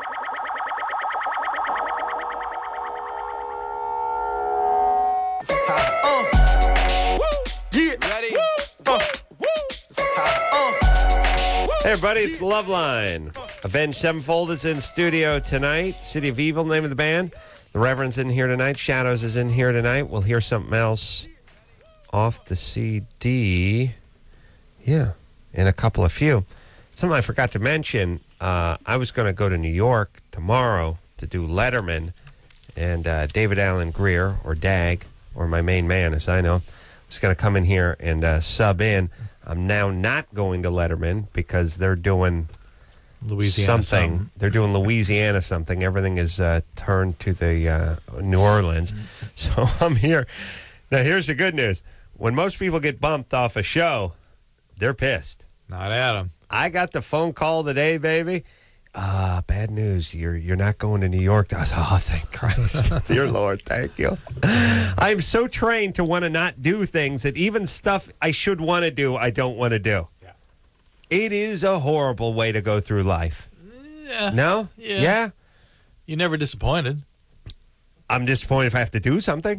Hey, everybody, it's Loveline. Avenged Sevenfold is in studio tonight. City of Evil, name of the band. The Reverend's in here tonight. Shadows is in here tonight. We'll hear something else off the CD. Yeah, in a couple of few. Something I forgot to mention, I was going to go to New York tomorrow to do Letterman, and David Allen Greer, or Dag, or my main man, as I know, was going to come in here and sub in. I'm now not going to Letterman because they're doing something. They're doing Louisiana something. Everything is turned to the New Orleans. So I'm here. Now, here's the good news. When most people get bumped off a show, they're pissed. Not Adam. I got the phone call today, baby. Bad news. You're not going to New York. I was, oh, thank Christ. Dear Lord, thank you. I'm so trained to want to not do things that even stuff I should want to do, I don't want to do. Yeah. It is a horrible way to go through life. Yeah. No? Yeah. You're never disappointed. I'm disappointed if I have to do something.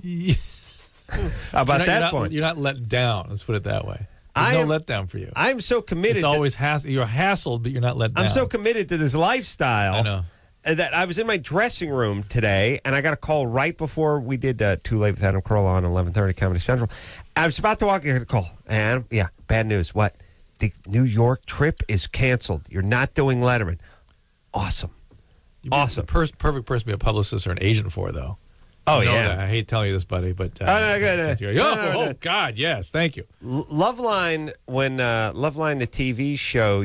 How about that point? You're not let down. Let's put it that way. There's no letdown for you. I'm so committed. It's always you're hassled, but you're not let down. I'm so committed to this lifestyle. I know. That I was in my dressing room today, and I got a call right before we did Too Late with Adam Carolla on 11:30 Comedy Central. I was about to walk in, I got a call. Adam, yeah, bad news. What? The New York trip is canceled. You're not doing Letterman. Awesome. Awesome. The perfect person to be a publicist or an agent for, though. Oh, you know yeah. that. I hate telling you this, buddy, but... no. God, yes. Thank you. Loveline, when Loveline, the TV show,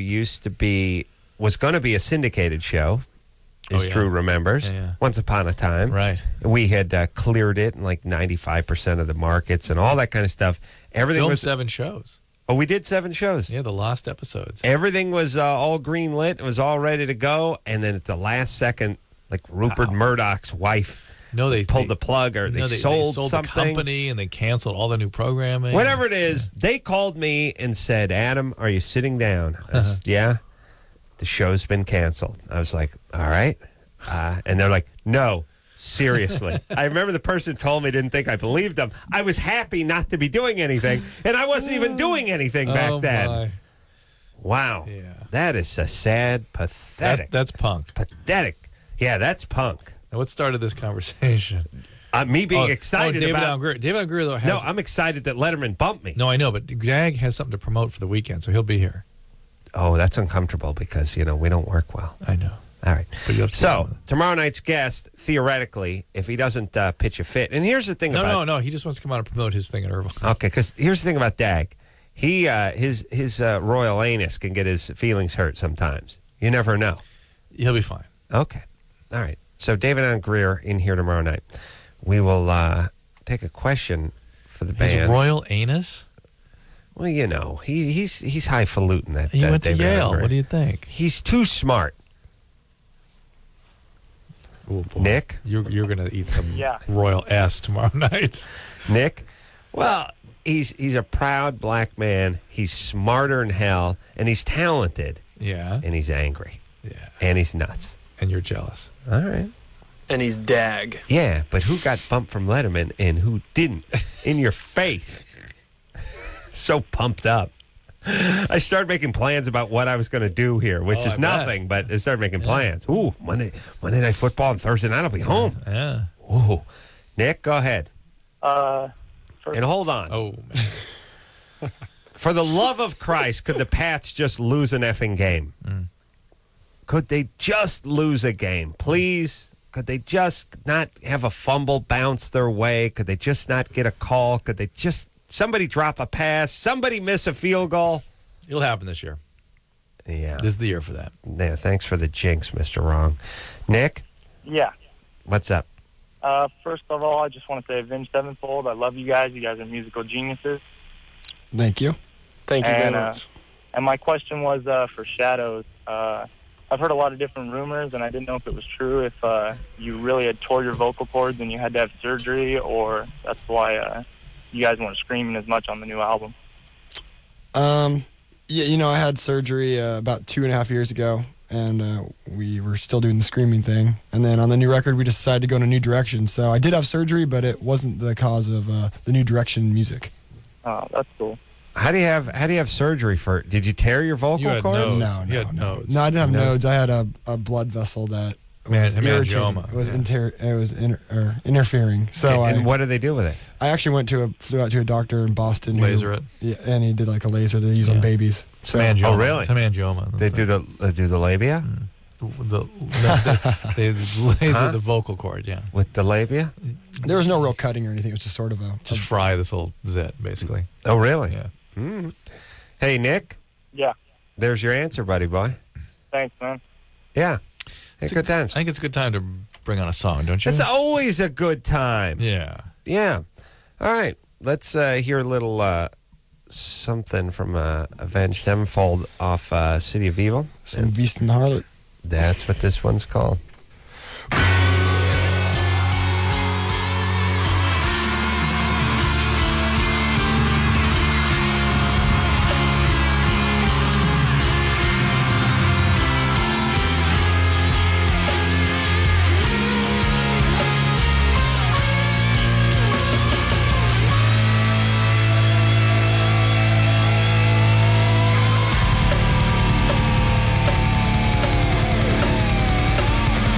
was going to be a syndicated show, as Drew remembers, once upon a time. Right. We had cleared it in like 95% of the markets and all that kind of stuff. Everything Filmed was 7 shows. Oh, we did 7 shows. Yeah, the lost episodes. Everything was all green lit. It was all ready to go. And then at the last second, like Rupert Murdoch's wife... No, they pulled the plug, or they sold something. The company, and they canceled all the new programming. Whatever it is, they called me and said, "Adam, are you sitting down?" I said, yeah. The show's been canceled. I was like, "All right," and they're like, "No, seriously." I remember the person told me, didn't think I believed them. I was happy not to be doing anything, and I wasn't even doing anything back then. My. Wow, that is a sad, pathetic. That's punk. Pathetic. Yeah, that's punk. Now, what started this conversation? Me being excited David about... Allen Greer. David Allen Greer, though, has... No, I'm excited that Letterman bumped me. No, I know, but Jag has something to promote for the weekend, so he'll be here. Oh, that's uncomfortable because, we don't work well. I know. All right. So, tomorrow night's guest, theoretically, if he doesn't pitch a fit... And here's the thing about... No, he just wants to come out and promote his thing at Irvine. Okay, because here's the thing about Dag. He, his royal anus can get his feelings hurt sometimes. You never know. He'll be fine. Okay. All right. So David Allen Greer in here tomorrow night. We will take a question for the band. His royal anus? Well, he's highfalutin. That he went to David Yale. What do you think? He's too smart. Oh, boy. Nick, you're going to eat some royal ass tomorrow night. Nick, well, he's a proud black man. He's smarter than hell, and he's talented. Yeah, and he's angry. Yeah, and he's nuts. And you're jealous. All right. And he's Dag. Yeah, but who got bumped from Letterman and who didn't? In your face. So pumped up. I started making plans about what I was going to do here, which is nothing, but I started making plans. Ooh, Monday Night Football and Thursday night I'll be home. Yeah. Ooh. Nick, go ahead. And hold on. Oh, man. For the love of Christ, could the Pats just lose an effing game? Could they just lose a game? Please? Could they just not have a fumble bounce their way? Could they just not get a call? Could they just somebody drop a pass? Somebody miss a field goal? It'll happen this year. Yeah. This is the year for that. Yeah, thanks for the jinx, Mr. Wrong. Nick? Yeah. What's up? First of all, I just want to say Avenged Sevenfold. I love you guys. You guys are musical geniuses. Thank you. Thank you very much. And my question was for Shadows. I've heard a lot of different rumors, and I didn't know if it was true, if you really had tore your vocal cords and you had to have surgery, or that's why you guys weren't screaming as much on the new album. Yeah, I had surgery about 2.5 years ago, and we were still doing the screaming thing. And then on the new record, we decided to go in a new direction. So I did have surgery, but it wasn't the cause of the new direction music. Oh, that's cool. How do you have surgery for? Did you tear your vocal cords? No, I didn't have nodes. I had a blood vessel that was irritating. It was interfering. So and what do they do with it? I actually flew out to a doctor in Boston. Laser it. Yeah, and he did like a laser they use on babies. So, hemangioma. Oh, really? It's hemangioma. They do the labia. They laser the vocal cord. Yeah. With the labia. There was no real cutting or anything. It was just sort of just fry this little zit, basically. Oh, really? Yeah. Mm. Hey, Nick. Yeah. There's your answer, buddy boy. Thanks, man. Yeah. Hey, good times. I think it's a good time to bring on a song, don't you? It's always a good time. Yeah. Yeah. All right. Let's hear a little something from Avenged Sevenfold off City of Evil. Some Beast and Harlot. That's what this one's called. We'll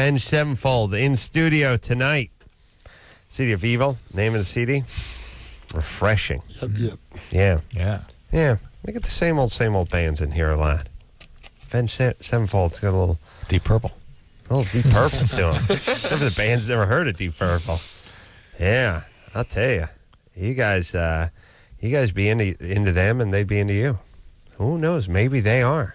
Avenged Sevenfold in studio tonight. City of Evil, name of the CD. Refreshing. Yep. Yeah. Yeah. We get the same old bands in here a lot. Avenged Sevenfold's got a little Deep Purple. A little Deep Purple to them. Some of the bands never heard of Deep Purple. Yeah, I'll tell you. You guys be into them and they'd be into you. Who knows? Maybe they are.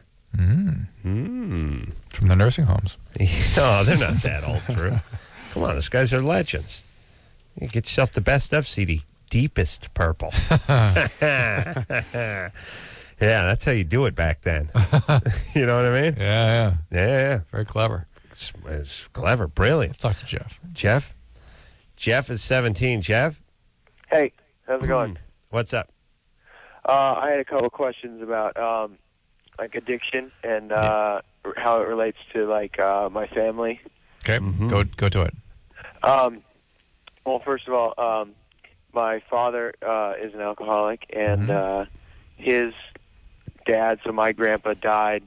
From the nursing homes. Oh, they're not that old, Drew. Come on, these guys are legends. You get yourself the best of CD. Deepest Purple. Yeah, that's how you do it back then. You know what I mean? Yeah. Very clever. It's clever. Brilliant. Let's talk to Jeff. Jeff is 17. Jeff? Hey, how's it going? What's up? I had a couple of questions about like addiction and how it relates to like my family. Okay, go to it. Well, first of all, my father is an alcoholic, and his dad, so my grandpa, died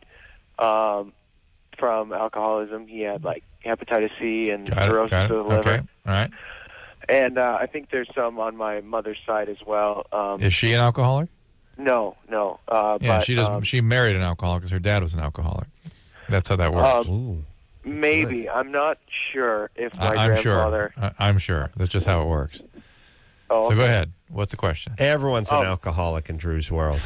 from alcoholism. He had like hepatitis C and cirrhosis of the liver. Okay, all right. And I think there's some on my mother's side as well. Is she an alcoholic? No. Yeah, but, she doesn't. She married an alcoholic because her dad was an alcoholic. That's how that works. Maybe. I'm not sure if my I'm grandfather... sure. I'm sure. That's just how it works. Oh, so go ahead. What's the question? Everyone's an alcoholic in Drew's world.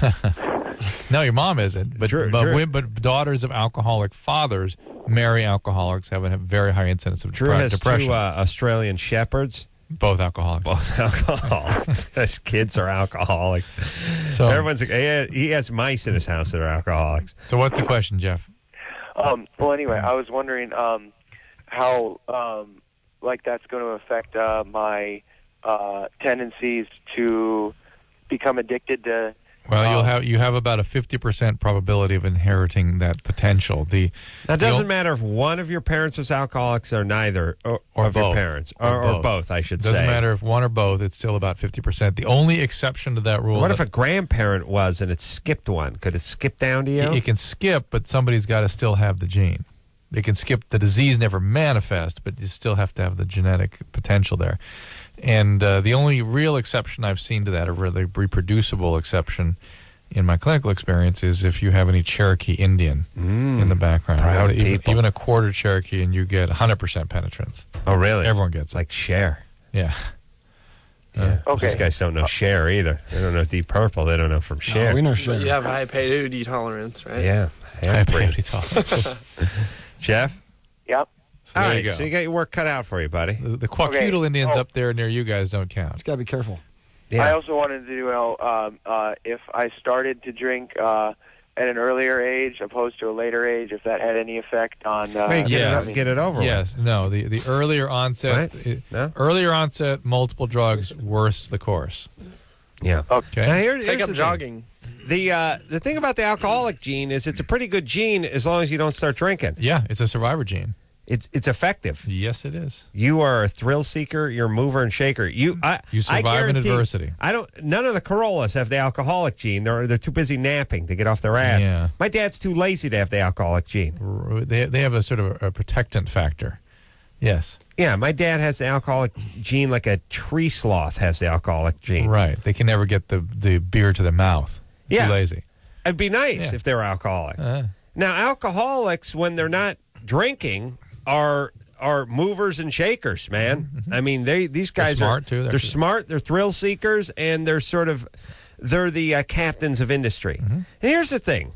No, your mom isn't. But but daughters of alcoholic fathers marry alcoholics, have a very high incidence of Drew has depression. two Australian shepherds. Both alcoholics. His kids are alcoholics. So everyone's he has mice in his house that are alcoholics. So what's the question, Jeff? Well, anyway, I was wondering how like that's going to affect my tendencies to become addicted to. Well, you have about a 50% probability of inheriting that potential. Now, it doesn't matter if one of your parents was alcoholics or neither of both. your parents. Or both, I should say. Doesn't matter if one or both, it's still about 50%. The only exception to that rule... What if a grandparent was and it skipped one? Could it skip down to you? It can skip, but somebody's got to still have the gene. They can skip. The disease never manifests, but you still have to have the genetic potential there. And the only real exception I've seen to that, a really reproducible exception in my clinical experience, is if you have any Cherokee Indian in the background. Even a quarter Cherokee, and you get 100% penetrance. Oh, really? Everyone gets it. Like Cher. Yeah. Okay. These guys don't know Cher either. They don't know Deep Purple. They don't know from Cher. No, we know Cher. But you have high peyote tolerance, right? Yeah. High peyote tolerance. Jeff? Yep. So All there right, you go. so you got your work cut out for you, buddy. The Kwakiutl Indians up there near you guys don't count. Just got to be careful. Yeah. I also wanted to know if I started to drink at an earlier age opposed to a later age, if that had any effect on... Get it over Yes. with. No, the earlier onset... No? Earlier onset, multiple drugs, worse the course. Yeah. Okay. Now, here's Take up the jogging. The thing about the alcoholic gene is it's a pretty good gene as long as you don't start drinking. Yeah, it's a survivor gene. It's effective. Yes, it is. You are a thrill seeker. You're a mover and shaker. You survive in adversity. None of the Corollas have the alcoholic gene. They're too busy napping to get off their ass. Yeah. My dad's too lazy to have the alcoholic gene. They have a sort of a protectant factor. Yes. Yeah, my dad has the alcoholic gene like a tree sloth has the alcoholic gene. Right. They can never get the beer to their mouth. Yeah. Too lazy. It'd be nice if they were alcoholics. Now, alcoholics, when they're not drinking, are movers and shakers, man. I mean, these guys smart too. They're smart. They're thrill seekers, and they're the captains of industry. And here's the thing.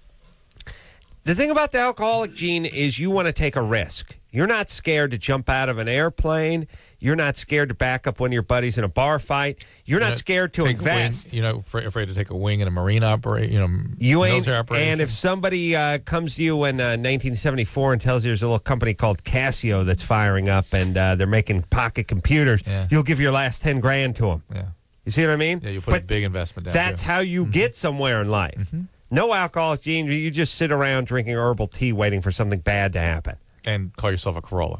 The thing about the alcoholic gene is you want to take a risk. You're not scared to jump out of an airplane. You're not scared to back up one of your buddies in a bar fight. You're not scared to invest. You're not afraid to take a wing in a marine operation, military operation. And if somebody comes to you in 1974 and tells you there's a little company called Casio that's firing up and they're making pocket computers, you'll give your last 10 grand to them. Yeah. You see what I mean? Yeah, you put a big investment down. That's how you get somewhere in life. No alcoholic gene. You just sit around drinking herbal tea waiting for something bad to happen. And call yourself a Corolla.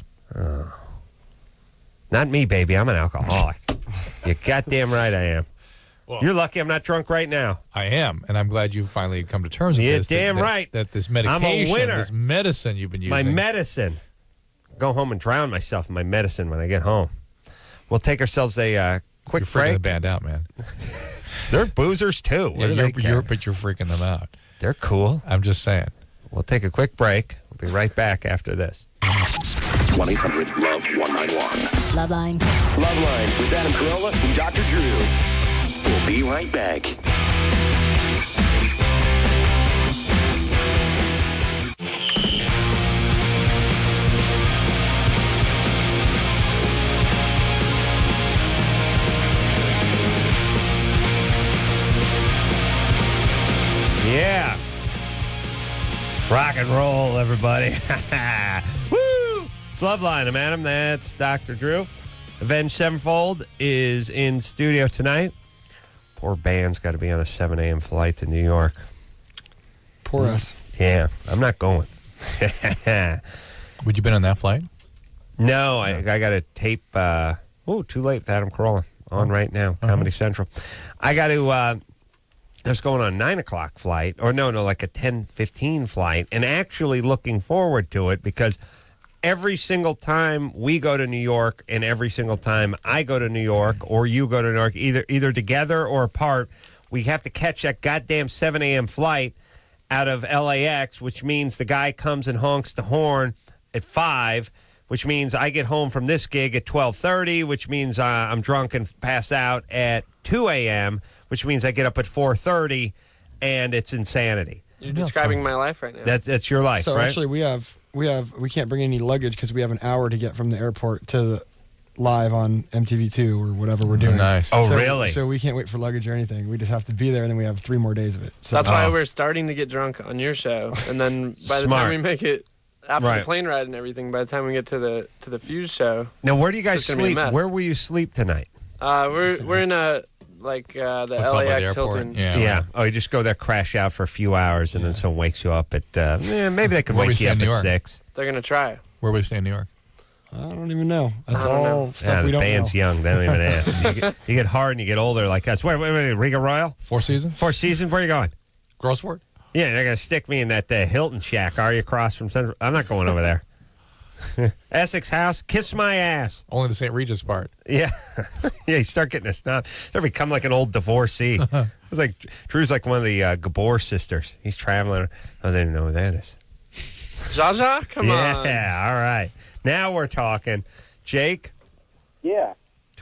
Not me, baby. I'm an alcoholic. You're goddamn right I am. Well, you're lucky I'm not drunk right now. I am, and I'm glad you've finally come to terms with this. You're damn right. That this medication, I'm a winner. This medicine you've been using. My medicine. go home and drown myself in my medicine when I get home. We'll take ourselves a quick You're freaking break. the band out, man. They're boozers, too. What do they care? But you're freaking them out. They're cool. I'm just saying. We'll take a quick break. We'll be right back after this. 1-800-LOVE-191. Loveline. Loveline with Adam Carolla and Dr. Drew. We'll be right back. Yeah. Rock and roll, everybody. Woo! It's Loveline. I'm Adam. That's Dr. Drew. Avenged Sevenfold is in studio tonight. Poor band's got to be on a 7 a.m. flight to New York. Poor us. Yeah, I'm not going. Would you been on that flight? No, I got to tape. Too late with Adam Carolla on right now, Comedy Central. I got to. I was going on a 9 o'clock flight, or no, like a 10:15 flight, and actually looking forward to it because every single time we go to New York, and every single time I go to New York, or you go to New York, either together or apart, we have to catch that goddamn 7 a.m. flight out of LAX, which means the guy comes and honks the horn at 5, which means I get home from this gig at 12:30, which means I'm drunk and pass out at 2 a.m., which means I get up at 4:30, and it's insanity. You're describing my life right now. That's your life, So right? actually, we can't bring any luggage because we have an hour to get from the airport to the live on MTV2 or whatever we're doing. Nice. Oh, really? So we can't wait for luggage or anything. We just have to be there, and then we have 3 more days of it. So That's why we're starting to get drunk on your show, and then by the time we make it after the plane ride and everything, by the time we get to the Fuse show. Now, where do you guys it's gonna be a sleep? mess. Where will you sleep tonight? We're in the LAX Hilton. Yeah. Oh, you just go there, crash out for a few hours, and then someone wakes you up at. Maybe they can Where we wake you stay up in New at York? 6. They're gonna try. Where we stay in New York? I don't even know. That's I don't all know. stuff we the don't band's know. young. They don't even ask. You get hard and you get older like us. Wait, Riga Royal? Four Seasons? Four Seasons? Where are you going? Grossford? Yeah, they're going to stick me in that Hilton shack. Are you across from Central? I'm not going over there. Essex House, kiss my ass. Only the St. Regis part. Yeah. Yeah, you start getting a snob. You become like an old divorcee. It's like Drew's like one of the Gabor sisters. He's traveling. Oh, they didn't know who that is. Zsa Zsa? Come on. Yeah, all right. Now we're talking. Jake, Yeah.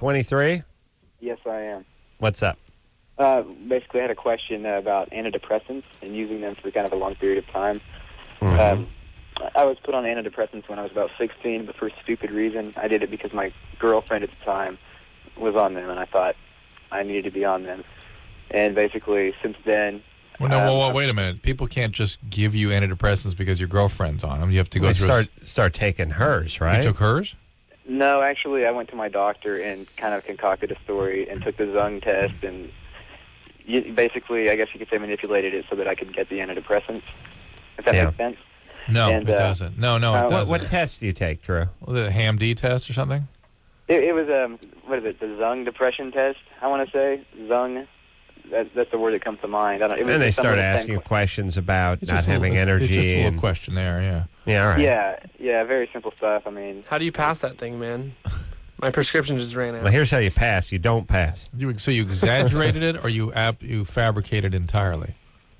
23? Yes, I am. What's up? Basically, I had a question about antidepressants and using them for kind of a long period of time. Mm-hmm. I was put on antidepressants when I was about 16, but for a stupid reason. I did it because my girlfriend at the time was on them, and I thought I needed to be on them. And basically, since then... Well, wait a minute. People can't just give you antidepressants because your girlfriend's on them. You have to go through... Start taking hers, right? You took hers? No, actually, I went to my doctor and kind of concocted a story and took the Zung test and basically, I guess you could say, manipulated it so that I could get the antidepressants, if that makes sense. No, And, it doesn't. No, it doesn't. What test do you take, Drew? Was it a HAM-D test or something? It was, what is it, the Zung depression test, I want to say. Zung, that's the word that comes to mind. It was And they some start little asking you questions about It's not just having energy. It's just a little and- questionnaire, yeah. Yeah, all right. Yeah, very simple stuff. I mean... How do you pass that thing, man? My prescription just ran out. Well, here's how you pass. You don't pass. So you exaggerated it, or you fabricated entirely?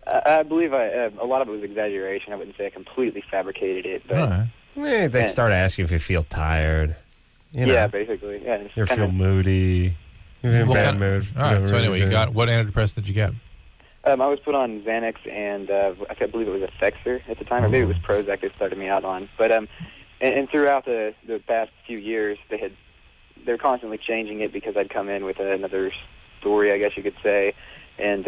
I believe a lot of it was exaggeration. I wouldn't say I completely fabricated it, but... All right. They start asking if you feel tired. You know, yeah, basically. Yeah, it's you kind feel of- moody. You're in a What bad kind- mood. All right, so anyway, what antidepressant did you get? I was put on Xanax and I believe it was Effexor at the time, or maybe it was Prozac they started me out on. But and throughout the past few years, they're constantly changing it because I'd come in with another story, I guess you could say, and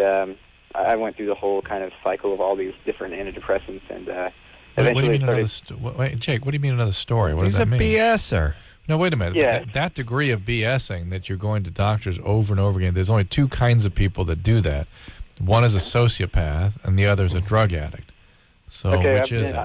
I went through the whole kind of cycle of all these different antidepressants, and What do eventually you mean started. wait, Jake, what do you mean another story? What He's does a that mean? BSer. No, wait a minute. Yeah. That degree of BSing that you're going to doctors over and over again, there's only two kinds of people that do that. One is a sociopath, and the other is a drug addict. So Okay, which is it?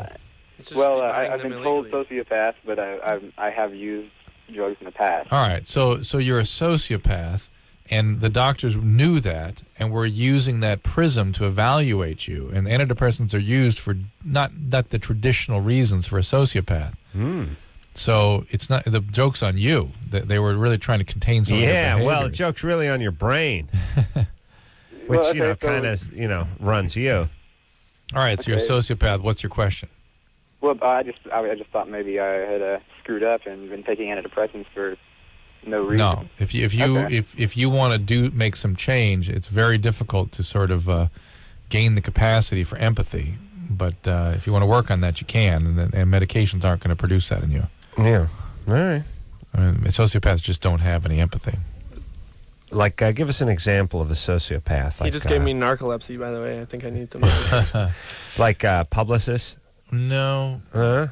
I've been told sociopath, but I have used drugs in the past. All right, so you're a sociopath, and the doctors knew that, and were using that prism to evaluate you. And antidepressants are used for not the traditional reasons for a sociopath. So it's not the joke's on you. They were really trying to contain some of your behaviors. Well, the joke's really on your brain, which kind of runs you. All right, so you're a sociopath. What's your question? Well, I just thought maybe I had screwed up and been taking antidepressants for no reason. No, if you want to make some change, it's very difficult to sort of gain the capacity for empathy. But if you want to work on that, you can, and medications aren't going to produce that in you. Yeah, all right. I mean, sociopaths just don't have any empathy. Like, give us an example of a sociopath. He just gave me narcolepsy, by the way. I think I need some. Like Publicis? No.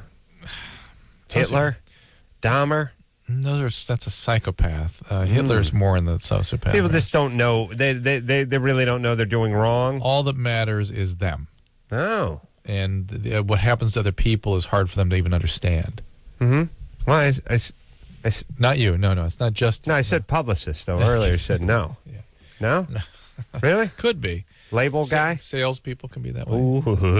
Hitler? Dahmer? That's a psychopath. Hitler's more in the sociopath. People just don't know. They really don't know they're doing wrong. All that matters is them. Oh. And what happens to other people is hard for them to even understand. Mm-hmm. Well, not you. No, it's not just. No, I said Publicist, though. Earlier you said no. Yeah. No? Really? Could be. Label guy? Salespeople can be that way.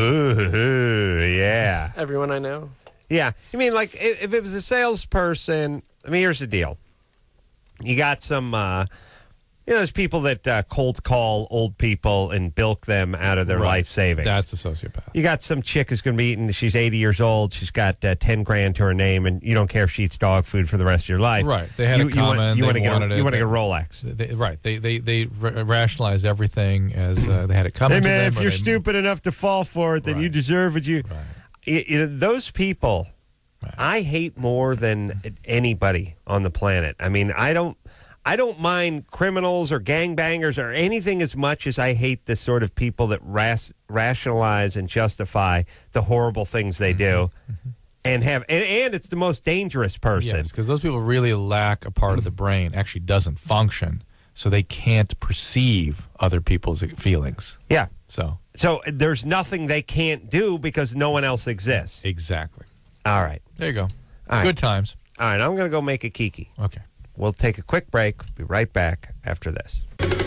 Ooh, yeah. Everyone I know. Yeah. I mean, like, if it was a salesperson, I mean, here's the deal. You got some, there's people that cold call old people and bilk them out of their life savings. That's a sociopath. You got some chick who's going to be eating, she's 80 years old, she's got 10 grand to her name, and you don't care if she eats dog food for the rest of your life. Right. They had a comment. You want to get a Rolex. They rationalize everything as they had it coming to them. Hey, man, if you're stupid enough to fall for it, then you deserve it. Those people, I hate more than anybody on the planet. I mean, I don't mind criminals or gangbangers or anything as much as I hate the sort of people that rationalize and justify the horrible things they do. And it's the most dangerous person. Yes, because those people really lack a part of the brain, actually doesn't function, so they can't perceive other people's feelings. Yeah. So there's nothing they can't do because no one else exists. Exactly. All right. There you go. All Good times. All right, I'm going to go make a kiki. Okay. We'll take a quick break. Be right back after this.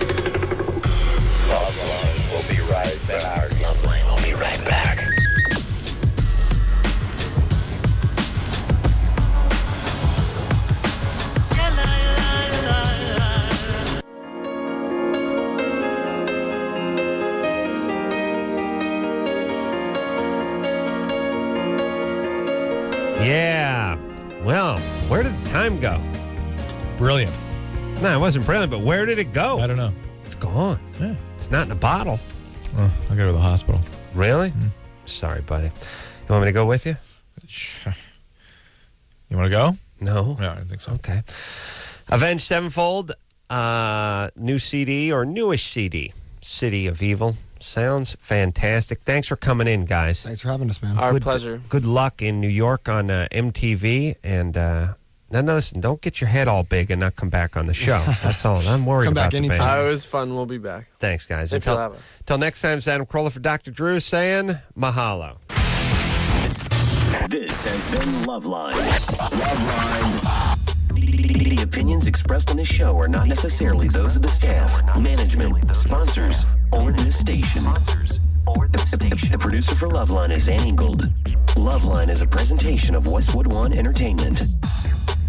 Loveline will be right back. Loveline will be right back. Yeah. Well, where did the time go? Brilliant. No, it wasn't brilliant, but where did it go? I don't know. It's gone. Yeah. It's not in a bottle. Well, I'll go to the hospital. Really? Sorry, buddy. You want me to go with you? You want to go? No. No, I don't think so. Okay. Avenged Sevenfold, new CD or newish CD, City of Evil. Sounds fantastic. Thanks for coming in, guys. Thanks for having us, man. Our pleasure. Good luck in New York on MTV. And now, listen, don't get your head all big and not come back on the show. That's all. I'm worried Come about back the anytime. band. It was fun. We'll be back. Thanks, guys. If you'll have us. Until next time, it's Adam Carolla for Dr. Drew saying mahalo. This has been Loveline. Loveline. The opinions expressed on this show are not necessarily those of the staff, management, sponsors, or this station. The producer for Loveline is Annie Gold. Loveline is a presentation of Westwood One Entertainment.